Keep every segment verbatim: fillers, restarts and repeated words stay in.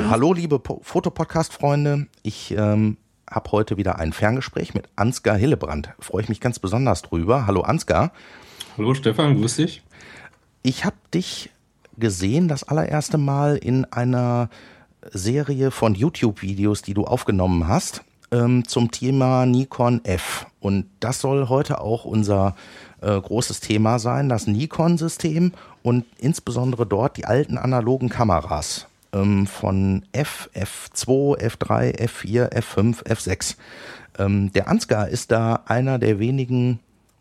Hallo liebe po- Fotopodcast-Freunde, ich ähm, habe heute wieder ein Ferngespräch mit Ansgar Hillebrand. Freue ich mich ganz besonders drüber. Hallo Ansgar. Hallo Stefan, grüß dich. Ich habe dich gesehen das allererste Mal in einer Serie von YouTube-Videos, die du aufgenommen hast, ähm, zum Thema Nikon F. Und das soll heute auch unser äh, großes Thema sein, das Nikon-System und insbesondere dort die alten analogen Kameras ähm, von F, F zwei, F drei, F vier, F fünf, F sechs. Ähm, der Ansgar ist da einer der wenigen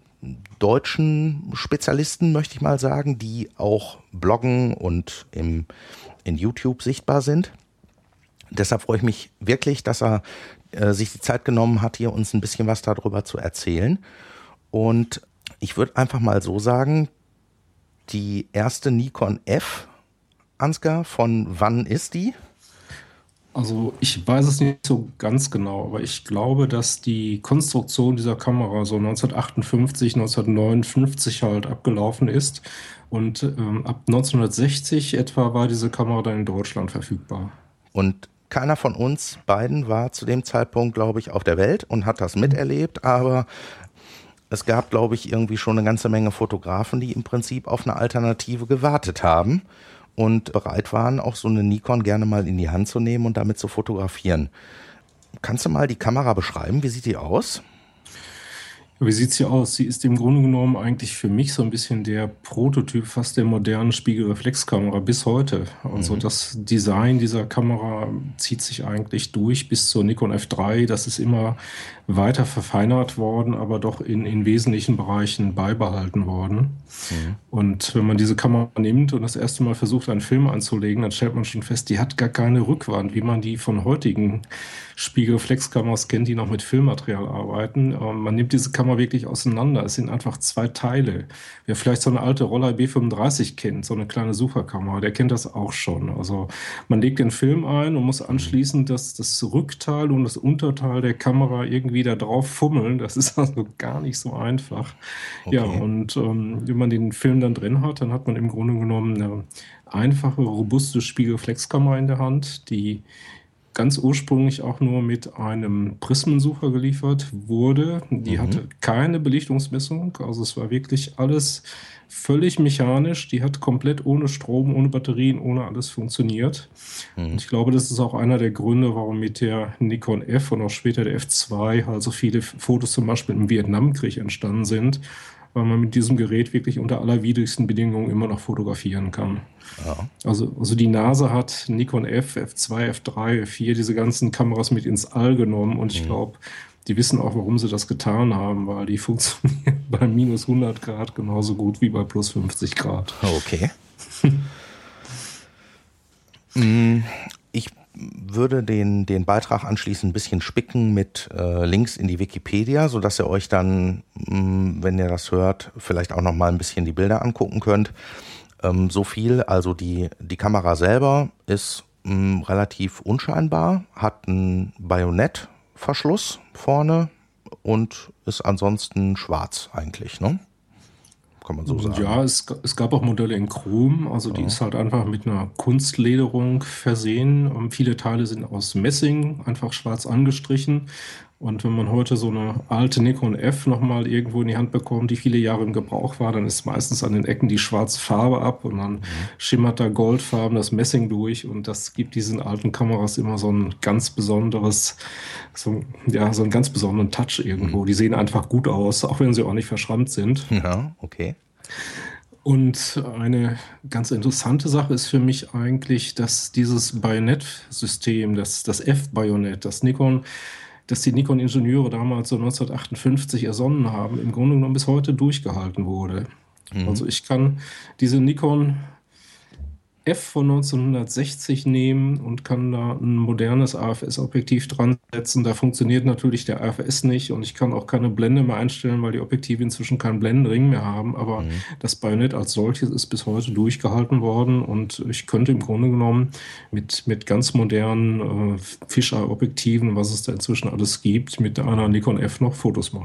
deutschen Spezialisten, möchte ich mal sagen, die auch bloggen und im, in YouTube sichtbar sind. Deshalb freue ich mich wirklich, dass er äh, sich die Zeit genommen hat, hier uns ein bisschen was darüber zu erzählen. Und ich würde einfach mal so sagen, die erste Nikon F, Ansgar, von wann ist die? Also ich weiß es nicht so ganz genau, aber ich glaube, dass die Konstruktion dieser Kamera so neunzehnhundertachtundfünfzig, neunzehnhundertneunundfünfzig halt abgelaufen ist. Und ähm, ab neunzehnhundertsechzig etwa war diese Kamera dann in Deutschland verfügbar. Und keiner von uns beiden war zu dem Zeitpunkt, glaube ich, auf der Welt und hat das miterlebt, aber es gab, glaube ich, irgendwie schon eine ganze Menge Fotografen, die im Prinzip auf eine Alternative gewartet haben und bereit waren, auch so eine Nikon gerne mal in die Hand zu nehmen und damit zu fotografieren. Kannst du mal die Kamera beschreiben? Wie sieht die aus? Wie sieht sie aus? Sie ist im Grunde genommen eigentlich für mich so ein bisschen der Prototyp fast der modernen Spiegelreflexkamera bis heute. Also Mhm. das Design dieser Kamera zieht sich eigentlich durch bis zur Nikon F drei. Das ist immer weiter verfeinert worden, aber doch in, in wesentlichen Bereichen beibehalten worden. Mhm. Und wenn man diese Kamera nimmt und das erste Mal versucht, einen Film anzulegen, dann stellt man schon fest, die hat gar keine Rückwand, wie man die von heutigen Spiegelreflexkameras kennt, die noch mit Filmmaterial arbeiten. Ähm, man nimmt diese Kamera wirklich auseinander. Es sind einfach zwei Teile. Wer vielleicht so eine alte Roller B fünfunddreißig kennt, so eine kleine Sucherkamera, der kennt das auch schon. Also man legt den Film ein und muss Mhm. anschließend das, das Rückteil und das Unterteil der Kamera irgendwie da drauf fummeln. Das ist also gar nicht so einfach. Ja, Okay. und ähm, wenn man den Film dann drin hat, dann hat man im Grunde genommen eine einfache, robuste Spiegelreflexkamera in der Hand, die ganz ursprünglich auch nur mit einem Prismensucher geliefert wurde. Die Mhm. hatte keine Belichtungsmessung, also es war wirklich alles völlig mechanisch. Die hat komplett ohne Strom, ohne Batterien, ohne alles funktioniert. Und Mhm. ich glaube, das ist auch einer der Gründe, warum mit der Nikon F und auch später der F zwei halt so viele Fotos zum Beispiel im Vietnamkrieg entstanden sind, weil man mit diesem Gerät wirklich unter allerwidrigsten Bedingungen immer noch fotografieren kann. Ja. Also, also die NASA hat Nikon F, F zwei, F drei, F vier, diese ganzen Kameras mit ins All genommen und ich Mhm. glaube, die wissen auch, warum sie das getan haben, weil die funktionieren bei minus hundert Grad genauso gut wie bei plus fünfzig Grad. Okay. Mm, Ich würde den, den Beitrag anschließend ein bisschen spicken mit äh, Links in die Wikipedia, sodass ihr euch dann, mh, wenn ihr das hört, vielleicht auch noch mal ein bisschen die Bilder angucken könnt. Ähm, so viel, also die, die Kamera selber ist mh, relativ unscheinbar, hat einen Bajonettverschluss vorne und ist ansonsten schwarz eigentlich, ne? Kann man so sagen. Ja, es, es gab auch Modelle in Chrom, also die Ja. ist halt einfach mit einer Kunstlederung versehen. Ähm, viele Teile sind aus Messing, einfach schwarz angestrichen. Und wenn man heute so eine alte Nikon F nochmal irgendwo in die Hand bekommt, die viele Jahre im Gebrauch war, dann ist meistens an den Ecken die schwarze Farbe ab und dann Mhm. schimmert da goldfarben das Messing durch und das gibt diesen alten Kameras immer so ein ganz besonderes, so, ja, so einen ganz besonderen Touch Mhm. irgendwo. Die sehen einfach gut aus, auch wenn sie auch nicht verschrammt sind. Ja, okay. Und eine ganz interessante Sache ist für mich eigentlich, dass dieses Bajonettsystem, das, das F-Bajonett, das Nikon, das die Nikon-Ingenieure damals so neunzehnhundertachtundfünfzig ersonnen haben, im Grunde genommen bis heute durchgehalten wurde. Mhm. Also ich kann diese Nikon F von neunzehnhundertsechzig nehmen und kann da ein modernes A F S-Objektiv dran setzen. Da funktioniert natürlich der A F S nicht und ich kann auch keine Blende mehr einstellen, weil die Objektive inzwischen keinen Blendenring mehr haben. Aber Mhm. das Bajonett als solches ist bis heute durchgehalten worden und ich könnte im Grunde genommen mit, mit ganz modernen äh, Fisheye-Objektiven, was es da inzwischen alles gibt, mit einer Nikon F noch Fotos machen.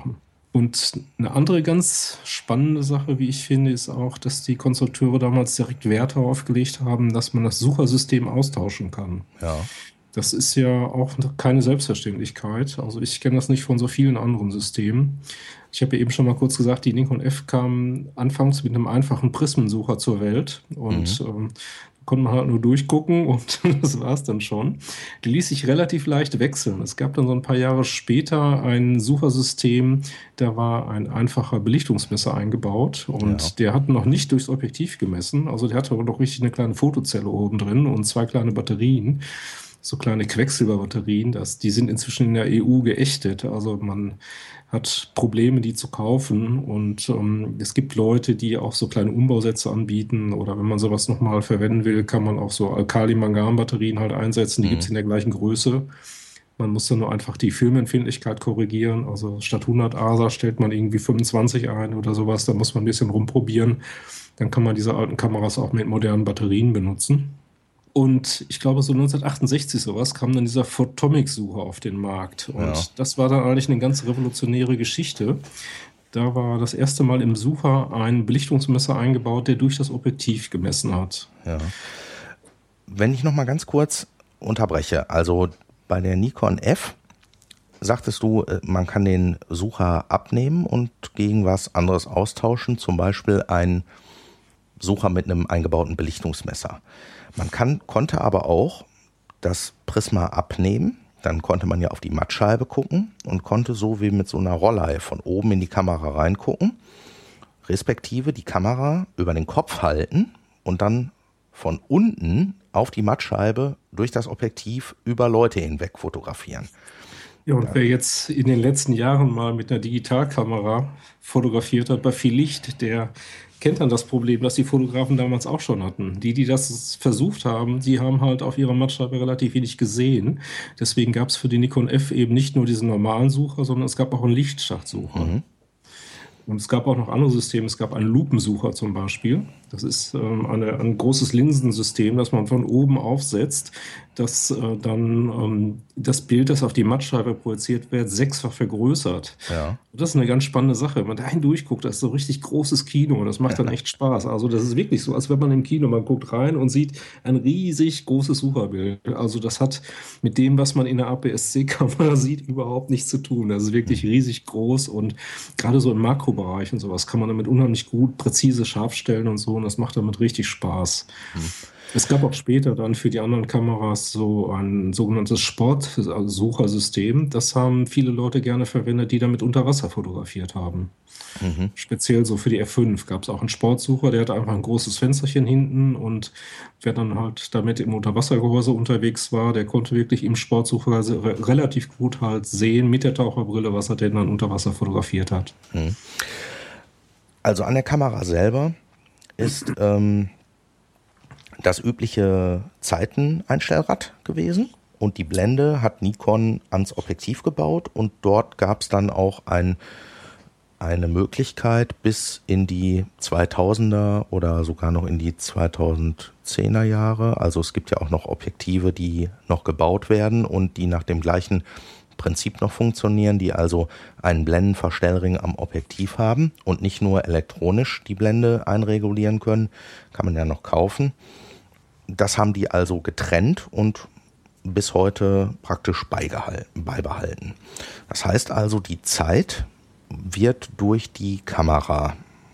Und eine andere ganz spannende Sache, wie ich finde, ist auch, dass die Konstrukteure damals direkt Wert darauf gelegt haben, dass man das Suchersystem austauschen kann. Ja. Das ist ja auch keine Selbstverständlichkeit. Also ich kenne das nicht von so vielen anderen Systemen. Ich habe ja eben schon mal kurz gesagt, die Nikon F kam anfangs mit einem einfachen Prismensucher zur Welt und Mhm. ähm, konnte man halt nur durchgucken und das war es dann schon. Die ließ sich relativ leicht wechseln. Es gab dann so ein paar Jahre später ein Suchersystem, da war ein einfacher Belichtungsmesser eingebaut und Ja. der hat noch nicht durchs Objektiv gemessen. Also der hatte aber noch richtig eine kleine Fotozelle oben drin und zwei kleine Batterien. So kleine Quecksilberbatterien, das, die sind inzwischen in der E U geächtet. Also man hat Probleme, die zu kaufen. Und ähm, es gibt Leute, die auch so kleine Umbausätze anbieten. Oder wenn man sowas nochmal verwenden will, kann man auch so Alkali-Mangan-Batterien halt einsetzen. Die gibt es Mhm. in der gleichen Größe. Man muss dann nur einfach die Filmempfindlichkeit korrigieren. Also statt hundert A S A stellt man irgendwie fünfundzwanzig ein oder sowas. Da muss man ein bisschen rumprobieren. Dann kann man diese alten Kameras auch mit modernen Batterien benutzen. Und ich glaube, so neunzehnhundertachtundsechzig sowas kam dann dieser Photomic-Sucher auf den Markt. Ja. Und das war dann eigentlich eine ganz revolutionäre Geschichte. Da war das erste Mal im Sucher ein Belichtungsmesser eingebaut, der durch das Objektiv gemessen hat. Ja. Wenn ich noch mal ganz kurz unterbreche, also bei der Nikon F sagtest du, man kann den Sucher abnehmen und gegen was anderes austauschen, zum Beispiel ein Sucher mit einem eingebauten Belichtungsmesser. Man kann, konnte aber auch das Prisma abnehmen, dann konnte man ja auf die Mattscheibe gucken und konnte so wie mit so einer Rollei von oben in die Kamera reingucken, respektive die Kamera über den Kopf halten und dann von unten auf die Mattscheibe durch das Objektiv über Leute hinweg fotografieren. Ja, und wer jetzt in den letzten Jahren mal mit einer Digitalkamera fotografiert hat bei viel Licht, der kennt dann das Problem, das die Fotografen damals auch schon hatten. Die, die das versucht haben, die haben halt auf ihrer Mattscheibe relativ wenig gesehen. Deswegen gab es für die Nikon F eben nicht nur diesen normalen Sucher, sondern es gab auch einen Lichtschachtsucher. Mhm. Und es gab auch noch andere Systeme. Es gab einen Lupensucher zum Beispiel. Das ist ähm, eine, ein großes Linsensystem, das man von oben aufsetzt, das äh, dann ähm, das Bild, das auf die Mattscheibe projiziert wird, sechsfach vergrößert. Ja. Und das ist eine ganz spannende Sache. Wenn man da hindurchguckt, das ist so richtig großes Kino. Das macht dann echt Spaß. Also das ist wirklich so, als wenn man im Kino, man guckt rein und sieht ein riesig großes Sucherbild. Also das hat mit dem, was man in der A P S C-Kamera sieht, überhaupt nichts zu tun. Das ist wirklich riesig groß und gerade so im Makrobereich und sowas kann man damit unheimlich gut präzise scharf stellen und so. Und das macht damit richtig Spaß. Mhm. Es gab auch später dann für die anderen Kameras so ein sogenanntes Sportsuchersystem. Das haben viele Leute gerne verwendet, die damit unter Wasser fotografiert haben. Mhm. Speziell so für die F fünf gab es auch einen Sportsucher, der hatte einfach ein großes Fensterchen hinten und wer dann halt damit im Unterwassergehäuse unterwegs war, der konnte wirklich im Sportsucher re relativ gut halt sehen mit der Taucherbrille, was er denn dann unter Wasser fotografiert hat. Mhm. Also an der Kamera selber ist ähm, das übliche Zeiteneinstellrad gewesen und die Blende hat Nikon ans Objektiv gebaut und dort gab es dann auch ein, eine Möglichkeit bis in die zweitausender oder sogar noch in die zweitausendzehner Jahre. Also es gibt ja auch noch Objektive, die noch gebaut werden und die nach dem gleichen Prinzip noch funktionieren, die also einen Blendenverstellring am Objektiv haben und nicht nur elektronisch die Blende einregulieren können, kann man ja noch kaufen. Das haben die also getrennt und bis heute praktisch beibehalten. Das heißt also, die Zeit wird durch die Kamera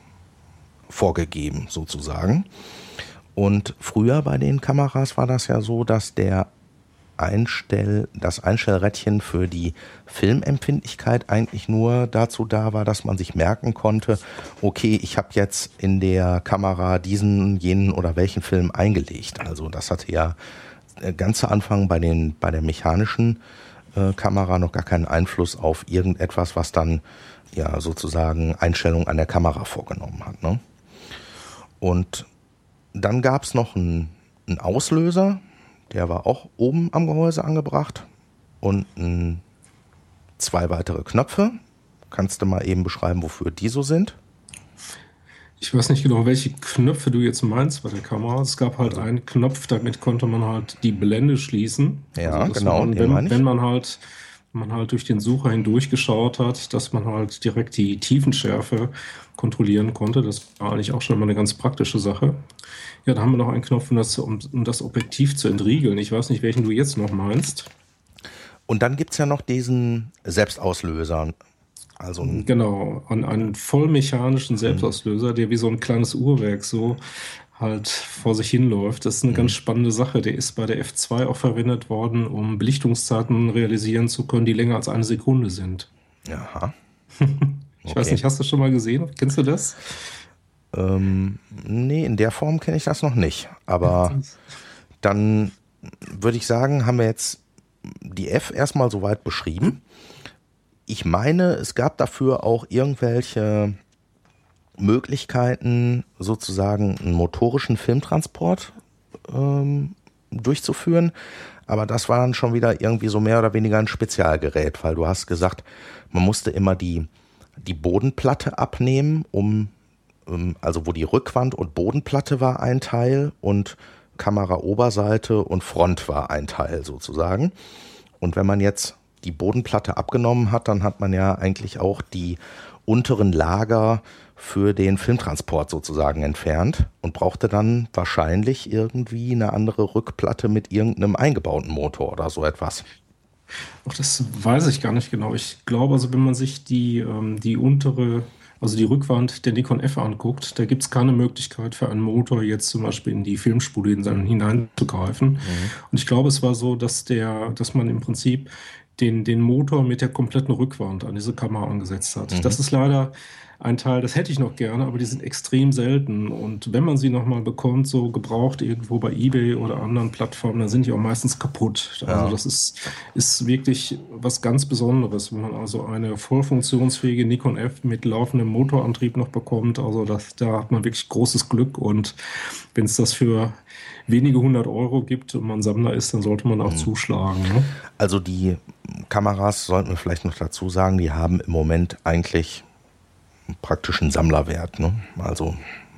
vorgegeben sozusagen. Und früher bei den Kameras war das ja so, dass der Einstell, das Einstellrädchen für die Filmempfindlichkeit eigentlich nur dazu da war, dass man sich merken konnte, okay, ich habe jetzt in der Kamera diesen, jenen oder welchen Film eingelegt. Also das hatte ja ganz zu Anfang bei den bei der mechanischen äh, Kamera noch gar keinen Einfluss auf irgendetwas, was dann ja sozusagen Einstellungen an der Kamera vorgenommen hat. Ne? Und dann gab es noch einen, einen Auslöser. Der war auch oben am Gehäuse angebracht und n, zwei weitere Knöpfe. Kannst du mal eben beschreiben, wofür die so sind? Ich weiß nicht genau, welche Knöpfe du jetzt meinst bei der Kamera. Es gab halt einen Knopf, damit konnte man halt die Blende schließen. Ja, also, genau, man, den wenn, meine ich. wenn man halt man halt durch den Sucher hindurchgeschaut hat, dass man halt direkt die Tiefenschärfe kontrollieren konnte. Das war eigentlich auch schon mal eine ganz praktische Sache. Ja, da haben wir noch einen Knopf, um das, um, um das Objektiv zu entriegeln. Ich weiß nicht, welchen du jetzt noch meinst. Und dann gibt's ja noch diesen Selbstauslöser. Also ein genau, an einen vollmechanischen Selbstauslöser, der wie so ein kleines Uhrwerk so halt vor sich hinläuft. Das ist eine mhm. ganz spannende Sache. Der ist bei der F zwei auch verwendet worden, um Belichtungszeiten realisieren zu können, die länger als eine Sekunde sind. Aha. Ich okay. weiß nicht, hast du das schon mal gesehen? Kennst du das? Ähm, nee, in der Form kenne ich das noch nicht. Aber dann würde ich sagen, haben wir jetzt die F erstmal soweit beschrieben. Ich meine, es gab dafür auch irgendwelche Möglichkeiten, sozusagen einen motorischen Filmtransport ähm, durchzuführen. Aber das war dann schon wieder irgendwie so mehr oder weniger ein Spezialgerät, weil du hast gesagt, man musste immer die, die Bodenplatte abnehmen, um, ähm, also wo die Rückwand und Bodenplatte war ein Teil und Kameraoberseite und Front war ein Teil sozusagen. Und wenn man jetzt die Bodenplatte abgenommen hat, dann hat man ja eigentlich auch die unteren Lager für den Filmtransport sozusagen entfernt und brauchte dann wahrscheinlich irgendwie eine andere Rückplatte mit irgendeinem eingebauten Motor oder so etwas. Ach, das weiß ich gar nicht genau. Ich glaube, also wenn man sich die, ähm, die untere, also die Rückwand der Nikon F anguckt, da gibt es keine Möglichkeit für einen Motor jetzt zum Beispiel in die Filmspule hineinzugreifen. Mhm. Und ich glaube, es war so, dass der, dass man im Prinzip den, den Motor mit der kompletten Rückwand an diese Kamera angesetzt hat. Mhm. Das ist leider ein Teil, das hätte ich noch gerne, aber die sind extrem selten. Und wenn man sie nochmal bekommt, so gebraucht irgendwo bei eBay oder anderen Plattformen, dann sind die auch meistens kaputt. Also ja. das ist, ist wirklich was ganz Besonderes, wenn man also eine voll funktionsfähige Nikon F mit laufendem Motorantrieb noch bekommt. Also das, da hat man wirklich großes Glück. Und wenn es das für wenige hundert Euro gibt und man Sammler ist, dann sollte man auch mhm. zuschlagen. Ne? Also die Kameras, sollten wir vielleicht noch dazu sagen, die haben im Moment eigentlich praktischen Sammlerwert. Ne? Also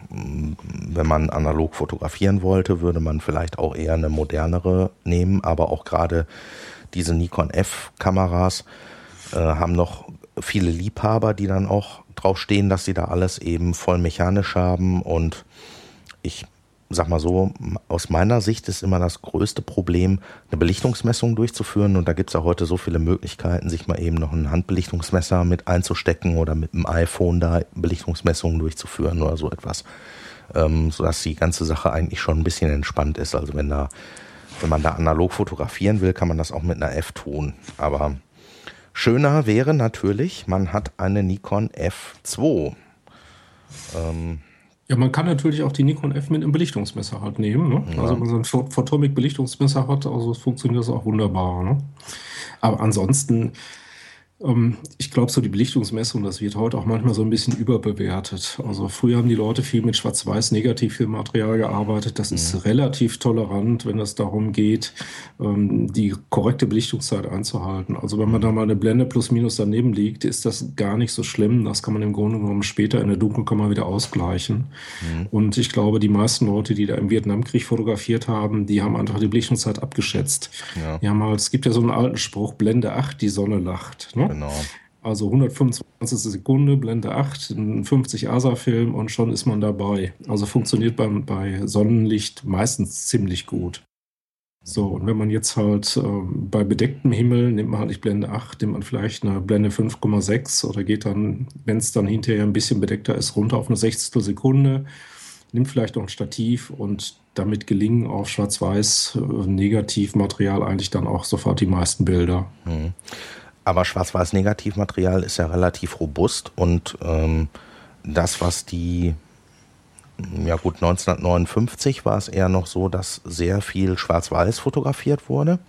wenn man analog fotografieren wollte, würde man vielleicht auch eher eine modernere nehmen, aber auch gerade diese Nikon F-Kameras äh, haben noch viele Liebhaber, die dann auch drauf stehen, dass sie da alles eben voll mechanisch haben. Und ich sag mal so, aus meiner Sicht ist immer das größte Problem, eine Belichtungsmessung durchzuführen. Und da gibt es ja heute so viele Möglichkeiten, sich mal eben noch ein Handbelichtungsmesser mit einzustecken oder mit dem iPhone da Belichtungsmessungen durchzuführen oder so etwas. Ähm, sodass die ganze Sache eigentlich schon ein bisschen entspannt ist. Also wenn da, wenn man da analog fotografieren will, kann man das auch mit einer F tun. Aber schöner wäre natürlich, man hat eine Nikon F zwei. Ähm, Ja, man kann natürlich auch die Nikon F mit einem Belichtungsmesser halt nehmen. Ne? Ja. Also wenn man so ein Photomic-Belichtungsmesser hat, also funktioniert das auch wunderbar. Ne? Aber ansonsten, ähm, ich glaube, so die Belichtungsmessung, das wird heute auch manchmal so ein bisschen überbewertet. Also früher haben die Leute viel mit Schwarz-Weiß-Negativfilmmaterial gearbeitet. Das ist mhm. relativ tolerant, wenn es darum geht, ähm, die korrekte Belichtungszeit einzuhalten. Also wenn man da mal eine Blende plus minus daneben liegt, ist das gar nicht so schlimm. Das kann man im Grunde genommen später in der Dunkelkammer wieder ausgleichen. Mhm. Und ich glaube, die meisten Leute, die da im Vietnamkrieg fotografiert haben, die haben einfach die Belichtungszeit abgeschätzt. Ja. Die haben halt, es gibt ja so einen alten Spruch, Blende acht, die Sonne lacht. Ne? Genau. Also hundertfünfundzwanzig Sekunde, Blende acht, ein fünfzig A S A-Film und schon ist man dabei. Also funktioniert beim, bei Sonnenlicht meistens ziemlich gut. So, und wenn man jetzt halt äh, bei bedecktem Himmel, nimmt man halt nicht Blende acht, nimmt man vielleicht eine Blende fünf Komma sechs oder geht dann, wenn es dann hinterher ein bisschen bedeckter ist, runter auf eine Sechzigstel Sekunde, nimmt vielleicht noch ein Stativ und damit gelingen auf Schwarz-Weiß äh, Negativmaterial eigentlich dann auch sofort die meisten Bilder. Mhm. Aber Schwarz-Weiß-Negativmaterial ist ja relativ robust und ähm, das, was die, ja gut, neunzehnhundertneunundfünfzig war es eher noch so, dass sehr viel Schwarz-Weiß fotografiert wurde.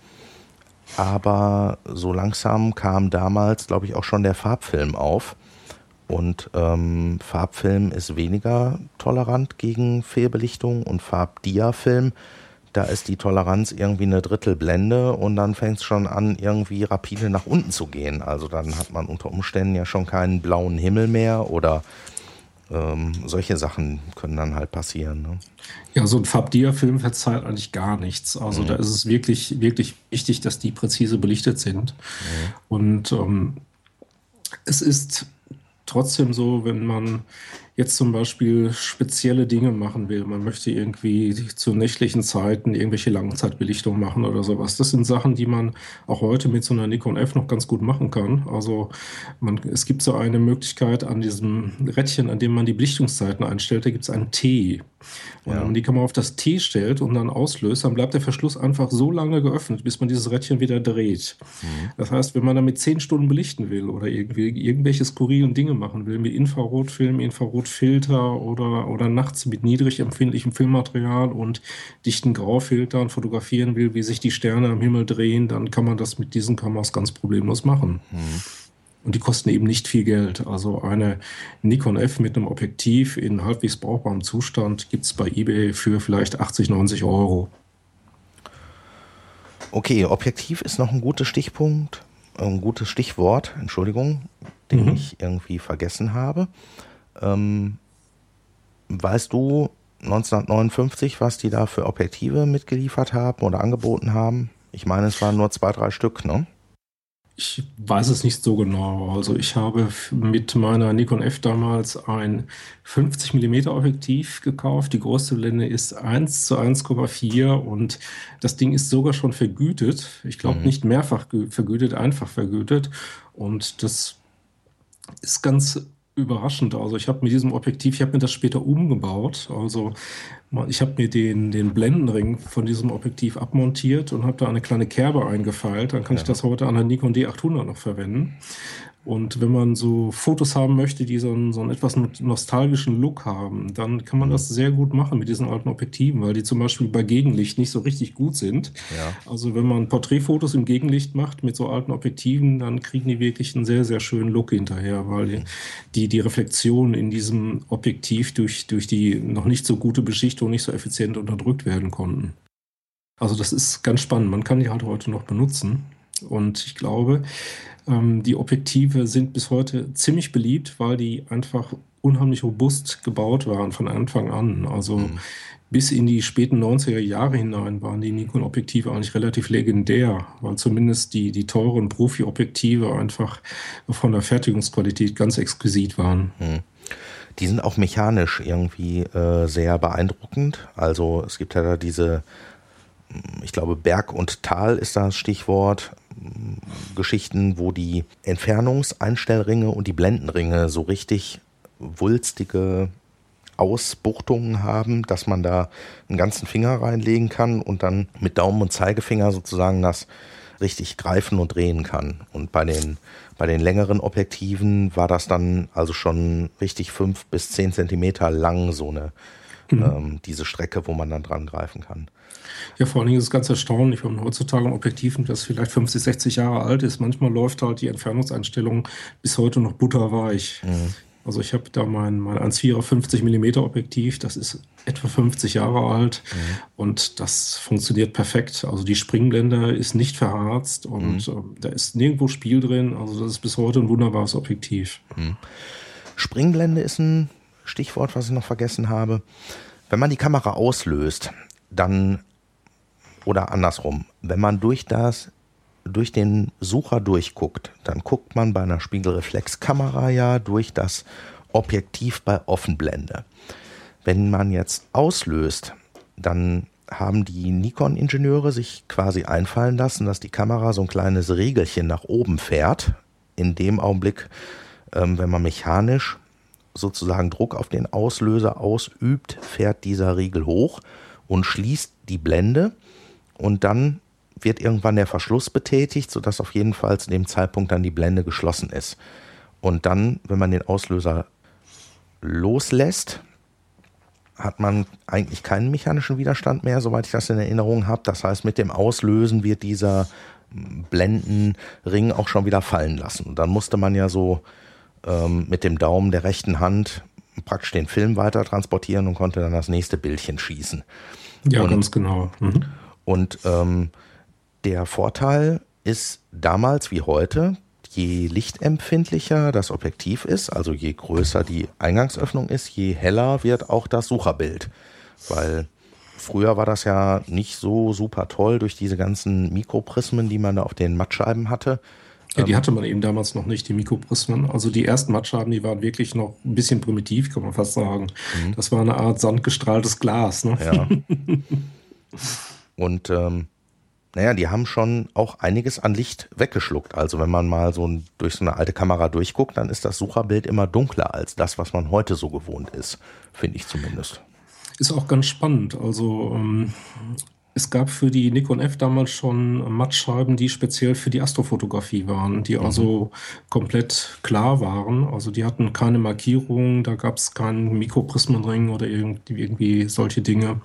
Aber so langsam kam damals, glaube ich, auch schon der Farbfilm auf. Und ähm, Farbfilm ist weniger tolerant gegen Fehlbelichtung und Farbdiafilm, da ist die Toleranz irgendwie eine Drittelblende und dann fängt es schon an, irgendwie rapide nach unten zu gehen. Also dann hat man unter Umständen ja schon keinen blauen Himmel mehr oder Ähm, solche Sachen können dann halt passieren. Ne? Ja, so ein Farbdia-Film verzeiht eigentlich gar nichts. Also mhm. da ist es wirklich, wirklich wichtig, dass die präzise belichtet sind. Mhm. Und ähm, es ist trotzdem so, wenn man jetzt zum Beispiel spezielle Dinge machen will, man möchte irgendwie zu nächtlichen Zeiten irgendwelche Langzeitbelichtung machen oder sowas. Das sind Sachen, die man auch heute mit so einer Nikon F noch ganz gut machen kann. Also man, es gibt so eine Möglichkeit an diesem Rädchen, an dem man die Belichtungszeiten einstellt, da gibt es ein T. Und ja. wenn man die Kamera auf das T stellt und dann auslöst, dann bleibt der Verschluss einfach so lange geöffnet, bis man dieses Rädchen wieder dreht. Mhm. Das heißt, wenn man damit zehn Stunden belichten will oder irgendwie irgendwelche skurrilen Dinge machen will, mit Infrarotfilm, Infrarotfilter oder, oder nachts mit niedrig empfindlichem Filmmaterial und dichten Graufiltern fotografieren will, wie sich die Sterne am Himmel drehen, dann kann man das mit diesen Kameras ganz problemlos machen. Mhm. Und die kosten eben nicht viel Geld. Also eine Nikon F mit einem Objektiv in halbwegs brauchbarem Zustand gibt es bei eBay für vielleicht achtzig, neunzig Euro. Okay, Objektiv ist noch ein guter Stichpunkt, ein gutes Stichwort, Entschuldigung, den mhm. ich irgendwie vergessen habe. Ähm, weißt du neunzehnhundertneunundfünfzig, was die da für Objektive mitgeliefert haben oder angeboten haben? Ich meine, es waren nur zwei, drei Stück, ne? Ich weiß es nicht so genau. Also ich habe mit meiner Nikon F damals ein fünfzig Millimeter Objektiv gekauft. Die größte Blende ist eins zu eins Komma vier und das Ding ist sogar schon vergütet. Ich glaube mhm. nicht mehrfach vergütet, einfach vergütet. Und das ist ganz überraschend. Also ich habe mit diesem Objektiv, ich habe mir das später umgebaut. Also ich habe mir den, den Blendenring von diesem Objektiv abmontiert und habe da eine kleine Kerbe eingefeilt. Dann kann ja. ich das heute an der Nikon D achthundert noch verwenden. Und wenn man so Fotos haben möchte, die so einen, so einen etwas nostalgischen Look haben, dann kann man mhm. das sehr gut machen mit diesen alten Objektiven, weil die zum Beispiel bei Gegenlicht nicht so richtig gut sind. Ja. Also wenn man Porträtfotos im Gegenlicht macht mit so alten Objektiven, dann kriegen die wirklich einen sehr, sehr schönen Look hinterher, weil mhm. die, die Reflexion in diesem Objektiv durch, durch die noch nicht so gute Beschichtung nicht so effizient unterdrückt werden konnten. Also das ist ganz spannend. Man kann die halt heute noch benutzen. Und ich glaube, ähm, die Objektive sind bis heute ziemlich beliebt, weil die einfach unheimlich robust gebaut waren von Anfang an. Also mhm. bis in die späten neunziger Jahre hinein waren die Nikon-Objektive eigentlich relativ legendär, weil zumindest die, die teuren Profi-Objektive einfach von der Fertigungsqualität ganz exquisit waren. Mhm. Die sind auch mechanisch irgendwie äh, sehr beeindruckend. Also es gibt ja da diese, ich glaube, Berg und Tal ist das Stichwort, Geschichten, wo die Entfernungseinstellringe und die Blendenringe so richtig wulstige Ausbuchtungen haben, dass man da einen ganzen Finger reinlegen kann und dann mit Daumen und Zeigefinger sozusagen das richtig greifen und drehen kann. Und bei den, bei den längeren Objektiven war das dann also schon richtig fünf bis zehn Zentimeter lang, so eine mhm. ähm, diese Strecke, wo man dann dran greifen kann. Ja, vor allen Dingen ist es ganz erstaunlich, wenn man heutzutage ein Objektiv, das vielleicht fünfzig, sechzig Jahre alt ist, manchmal läuft halt die Entfernungseinstellung bis heute noch butterweich. Mhm. Also ich habe da mein, mein eins Komma vierer fünfzig Millimeter Objektiv, das ist etwa fünfzig Jahre alt mhm. und das funktioniert perfekt. Also die Springblende ist nicht verharzt und mhm. äh, da ist nirgendwo Spiel drin. Also das ist bis heute ein wunderbares Objektiv. Mhm. Springblende ist ein Stichwort, was ich noch vergessen habe. Wenn man die Kamera auslöst, dann, oder andersrum, wenn man durch das durch den Sucher durchguckt, dann guckt man bei einer Spiegelreflexkamera ja durch das Objektiv bei Offenblende. Wenn man jetzt auslöst, dann haben die Nikon-Ingenieure sich quasi einfallen lassen, dass die Kamera so ein kleines Riegelchen nach oben fährt. In dem Augenblick, ähm, wenn man mechanisch sozusagen Druck auf den Auslöser ausübt, fährt dieser Riegel hoch und schließt die Blende und dann wird irgendwann der Verschluss betätigt, sodass auf jeden Fall zu dem Zeitpunkt dann die Blende geschlossen ist. Und dann, wenn man den Auslöser loslässt, hat man eigentlich keinen mechanischen Widerstand mehr, soweit ich das in Erinnerung habe. Das heißt, mit dem Auslösen wird dieser Blendenring auch schon wieder fallen lassen. Und dann musste man ja so ähm, mit dem Daumen der rechten Hand praktisch den Film weiter transportieren und konnte dann das nächste Bildchen schießen. Ja, und, ganz genau. Mhm. Und ähm, der Vorteil ist damals wie heute, je lichtempfindlicher das Objektiv ist, also je größer die Eingangsöffnung ist, je heller wird auch das Sucherbild. Weil früher war das ja nicht so super toll durch diese ganzen Mikroprismen, die man da auf den Mattscheiben hatte. Ja, die hatte man eben damals noch nicht, die Mikroprismen. Also die ersten Mattscheiben, die waren wirklich noch ein bisschen primitiv, kann man fast sagen. Mhm. Das war eine Art sandgestrahltes Glas. Ne? Ja. Und ähm, naja, die haben schon auch einiges an Licht weggeschluckt. Also wenn man mal so ein, durch so eine alte Kamera durchguckt, dann ist das Sucherbild immer dunkler als das, was man heute so gewohnt ist, finde ich zumindest. Ist auch ganz spannend. Also ähm, es gab für die Nikon F damals schon Mattscheiben, die speziell für die Astrofotografie waren, die mhm. also komplett klar waren. Also die hatten keine Markierung, da gab es keinen Mikroprismenring oder irgendwie, irgendwie solche Dinge.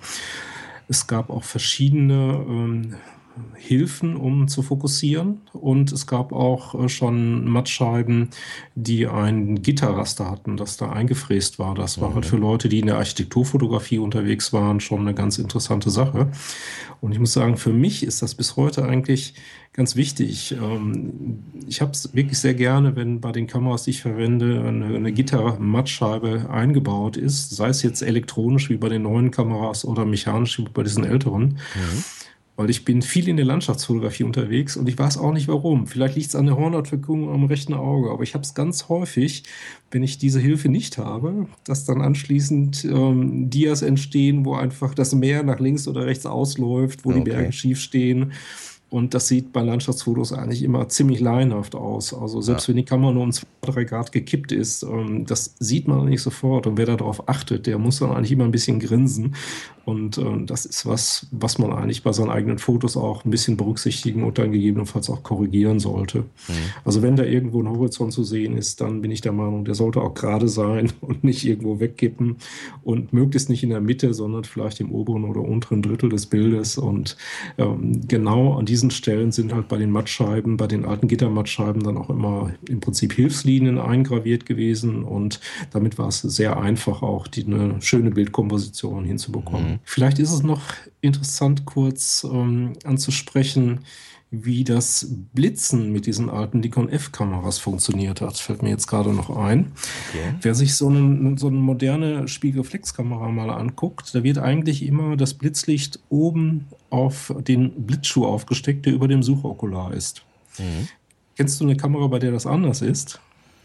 Es gab auch verschiedene ähm, Hilfen, um zu fokussieren, und es gab auch äh, schon Mattscheiben, die ein Gitterraster hatten, das da eingefräst war. Das war mhm. halt für Leute, die in der Architekturfotografie unterwegs waren, schon eine ganz interessante Sache. Und ich muss sagen, für mich ist das bis heute eigentlich ganz wichtig. Ähm, ich habe es wirklich sehr gerne, wenn bei den Kameras, die ich verwende, eine, eine Gitter-Mattscheibe eingebaut ist, sei es jetzt elektronisch wie bei den neuen Kameras oder mechanisch wie bei diesen älteren. Mhm. Weil ich bin viel in der Landschaftsfotografie unterwegs und ich weiß auch nicht warum. Vielleicht liegt es an der Hornhautverkrümmung am rechten Auge, aber ich habe es ganz häufig, wenn ich diese Hilfe nicht habe, dass dann anschließend ähm, Dias entstehen, wo einfach das Meer nach links oder rechts ausläuft, wo okay. die Berge schief stehen. Und das sieht bei Landschaftsfotos eigentlich immer ziemlich laienhaft aus. Also selbst ja. wenn die Kamera nur um zwei, drei Grad gekippt ist, ähm, das sieht man nicht sofort. Und wer darauf achtet, der muss dann eigentlich immer ein bisschen grinsen. Und ähm, das ist was, was man eigentlich bei seinen eigenen Fotos auch ein bisschen berücksichtigen und dann gegebenenfalls auch korrigieren sollte. Mhm. Also wenn da irgendwo ein Horizont zu sehen ist, dann bin ich der Meinung, der sollte auch gerade sein und nicht irgendwo wegkippen. Und möglichst nicht in der Mitte, sondern vielleicht im oberen oder unteren Drittel des Bildes. Und ähm, genau an die diesen Stellen sind halt bei den Mattscheiben, bei den alten Gittermattscheiben dann auch immer im Prinzip Hilfslinien eingraviert gewesen, und damit war es sehr einfach, auch die, eine schöne Bildkomposition hinzubekommen. Mhm. Vielleicht ist es noch interessant, kurz ähm, anzusprechen, wie das Blitzen mit diesen alten Nikon F-Kameras funktioniert hat. Fällt mir jetzt gerade noch ein. Okay. Wer sich so eine, so eine moderne Spiegelreflexkamera mal anguckt, da wird eigentlich immer das Blitzlicht oben auf den Blitzschuh aufgesteckt, der über dem Suchokular ist. Mhm. Kennst du eine Kamera, bei der das anders ist?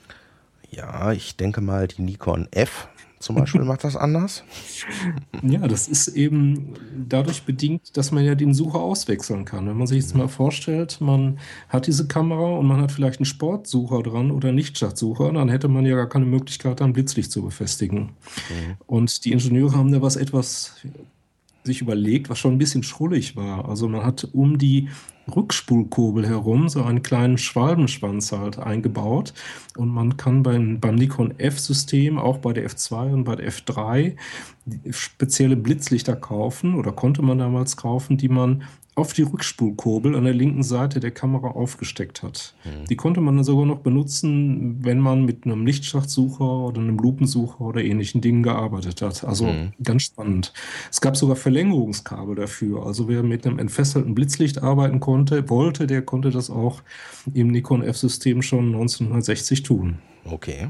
Ja, ich denke mal, die Nikon F zum Beispiel macht das anders. Ja, das ist eben dadurch bedingt, dass man ja den Sucher auswechseln kann. Wenn man sich jetzt mal vorstellt, man hat diese Kamera und man hat vielleicht einen Sportsucher dran oder einen Lichtschachtsucher, dann hätte man ja gar keine Möglichkeit, ein Blitzlicht zu befestigen. Mhm. Und die Ingenieure haben da was etwas sich überlegt, was schon ein bisschen schrullig war. Also man hat um die Rückspulkurbel herum so einen kleinen Schwalbenschwanz halt eingebaut, und man kann beim, beim Nikon F-System, auch bei der F zwei und bei der F drei, spezielle Blitzlichter kaufen, oder konnte man damals kaufen, die man auf die Rückspulkurbel an der linken Seite der Kamera aufgesteckt hat. Mhm. Die konnte man dann sogar noch benutzen, wenn man mit einem Lichtschachtsucher oder einem Lupensucher oder ähnlichen Dingen gearbeitet hat. Also mhm. ganz spannend. Es gab sogar Verlängerungskabel dafür. Also wer mit einem entfesselten Blitzlicht arbeiten konnte, wollte, der konnte das auch im Nikon F-System schon neunzehnhundertsechzig tun. Okay.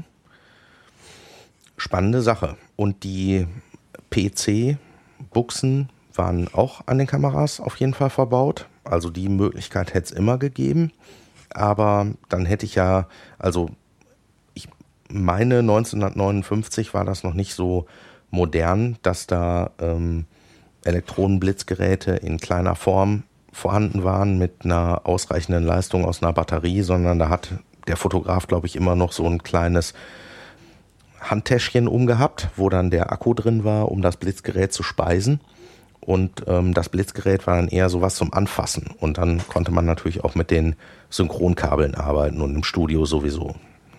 Spannende Sache. Und die P C-Buchsen waren auch an den Kameras auf jeden Fall verbaut. Also die Möglichkeit hätte es immer gegeben. Aber dann hätte ich ja, also ich meine neunzehnhundertneunundfünfzig war das noch nicht so modern, dass da ähm, Elektronenblitzgeräte in kleiner Form vorhanden waren mit einer ausreichenden Leistung aus einer Batterie, sondern da hat der Fotograf, glaube ich, immer noch so ein kleines Handtäschchen umgehabt, wo dann der Akku drin war, um das Blitzgerät zu speisen. Und ähm, das Blitzgerät war dann eher sowas zum Anfassen. Und dann konnte man natürlich auch mit den Synchronkabeln arbeiten und im Studio sowieso.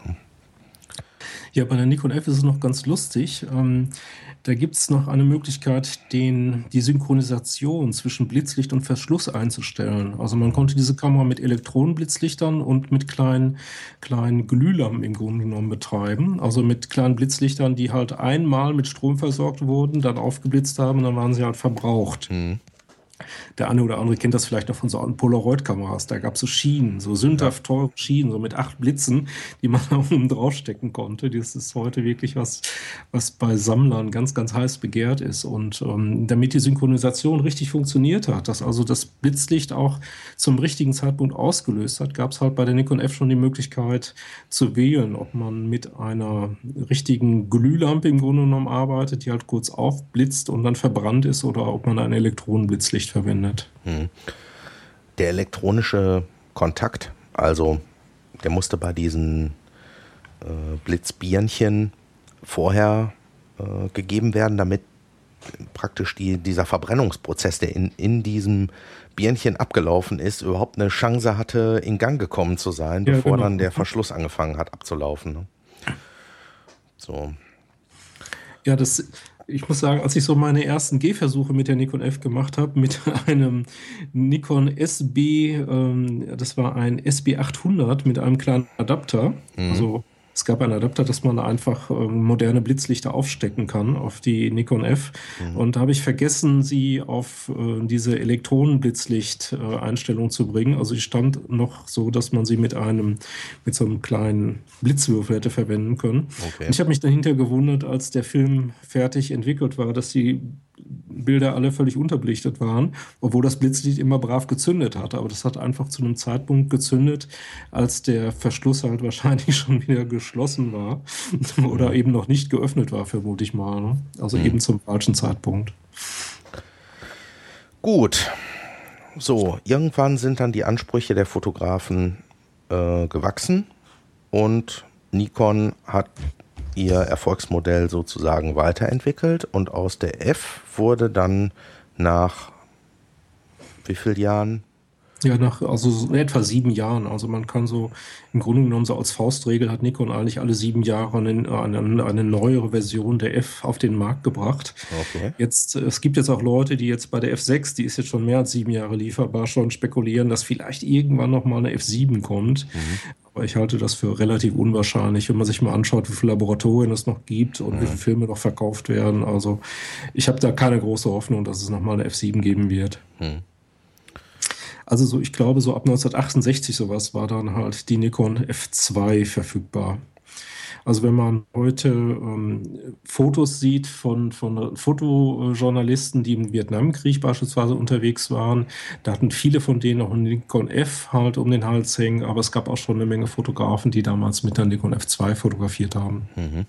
Ja, bei der Nikon F ist es noch ganz lustig. Ähm, da gibt es noch eine Möglichkeit, den, die Synchronisation zwischen Blitzlicht und Verschluss einzustellen. Also man konnte diese Kamera mit Elektronenblitzlichtern und mit kleinen, kleinen Glühlampen im Grunde genommen betreiben. Also mit kleinen Blitzlichtern, die halt einmal mit Strom versorgt wurden, dann aufgeblitzt haben und dann waren sie halt verbraucht. Mhm. Der eine oder andere kennt das vielleicht noch von so alten Polaroid-Kameras. Da gab es so Schienen, so sündhaft teure Schienen, so mit acht Blitzen, die man da oben draufstecken konnte. Das ist heute wirklich was, was bei Sammlern ganz, ganz heiß begehrt ist. Und ähm, damit die Synchronisation richtig funktioniert hat, dass also das Blitzlicht auch zum richtigen Zeitpunkt ausgelöst hat, gab es halt bei der Nikon F schon die Möglichkeit zu wählen, ob man mit einer richtigen Glühlampe im Grunde genommen arbeitet, die halt kurz aufblitzt und dann verbrannt ist, oder ob man ein Elektronenblitzlicht verwendet. Hm. Der elektronische Kontakt, also der musste bei diesen äh, Blitzbirnchen vorher äh, gegeben werden, damit praktisch die, dieser Verbrennungsprozess, der in, in diesem Birnchen abgelaufen ist, überhaupt eine Chance hatte, in Gang gekommen zu sein, Ja, bevor genau. dann der Verschluss angefangen hat abzulaufen. Ne? So. Ja, das, ich muss sagen, als ich so meine ersten Gehversuche mit der Nikon F gemacht habe, mit einem Nikon S B, ähm, das war ein S B achthundert mit einem kleinen Adapter. Mhm. Also es gab einen Adapter, dass man einfach ähm, moderne Blitzlichter aufstecken kann auf die Nikon F. Mhm. Und da habe ich vergessen, sie auf äh, diese Elektronenblitzlicht-Einstellung zu bringen. Also ich stand noch so, dass man sie mit einem, mit so einem kleinen Blitzwürfel hätte verwenden können. Okay. Und ich habe mich dahinter gewundert, als der Film fertig entwickelt war, dass die Bilder alle völlig unterbelichtet waren, obwohl das Blitzlicht immer brav gezündet hat. Aber das hat einfach zu einem Zeitpunkt gezündet, als der Verschluss halt wahrscheinlich schon wieder geschlossen war oder mhm. eben noch nicht geöffnet war, vermute ich mal. Ne? Also mhm. eben zum falschen Zeitpunkt. Gut. So, irgendwann sind dann die Ansprüche der Fotografen äh, gewachsen und Nikon hat ihr Erfolgsmodell sozusagen weiterentwickelt und aus der F wurde dann nach wie vielen Jahren? Ja, nach also so etwa sieben Jahren. Also man kann so im Grunde genommen so als Faustregel hat Nikon eigentlich alle sieben Jahre eine, eine, eine neuere Version der F auf den Markt gebracht. Okay. Jetzt, es gibt jetzt auch Leute, die jetzt bei der F sechs, die ist jetzt schon mehr als sieben Jahre lieferbar, schon spekulieren, dass vielleicht irgendwann noch mal eine F sieben kommt. Mhm. Aber ich halte das für relativ unwahrscheinlich, wenn man sich mal anschaut, wie viele Laboratorien es noch gibt und mhm. wie viele Filme noch verkauft werden. Also ich habe da keine große Hoffnung, dass es noch mal eine F sieben geben wird. Mhm. Also so, ich glaube, so ab neunzehnhundertachtundsechzig sowas war dann halt die Nikon F zwei verfügbar. Also wenn man heute ähm, Fotos sieht von, von Fotojournalisten, die im Vietnamkrieg beispielsweise unterwegs waren, da hatten viele von denen noch eine Nikon F halt um den Hals hängen, aber es gab auch schon eine Menge Fotografen, die damals mit der Nikon F zwei fotografiert haben. Mhm.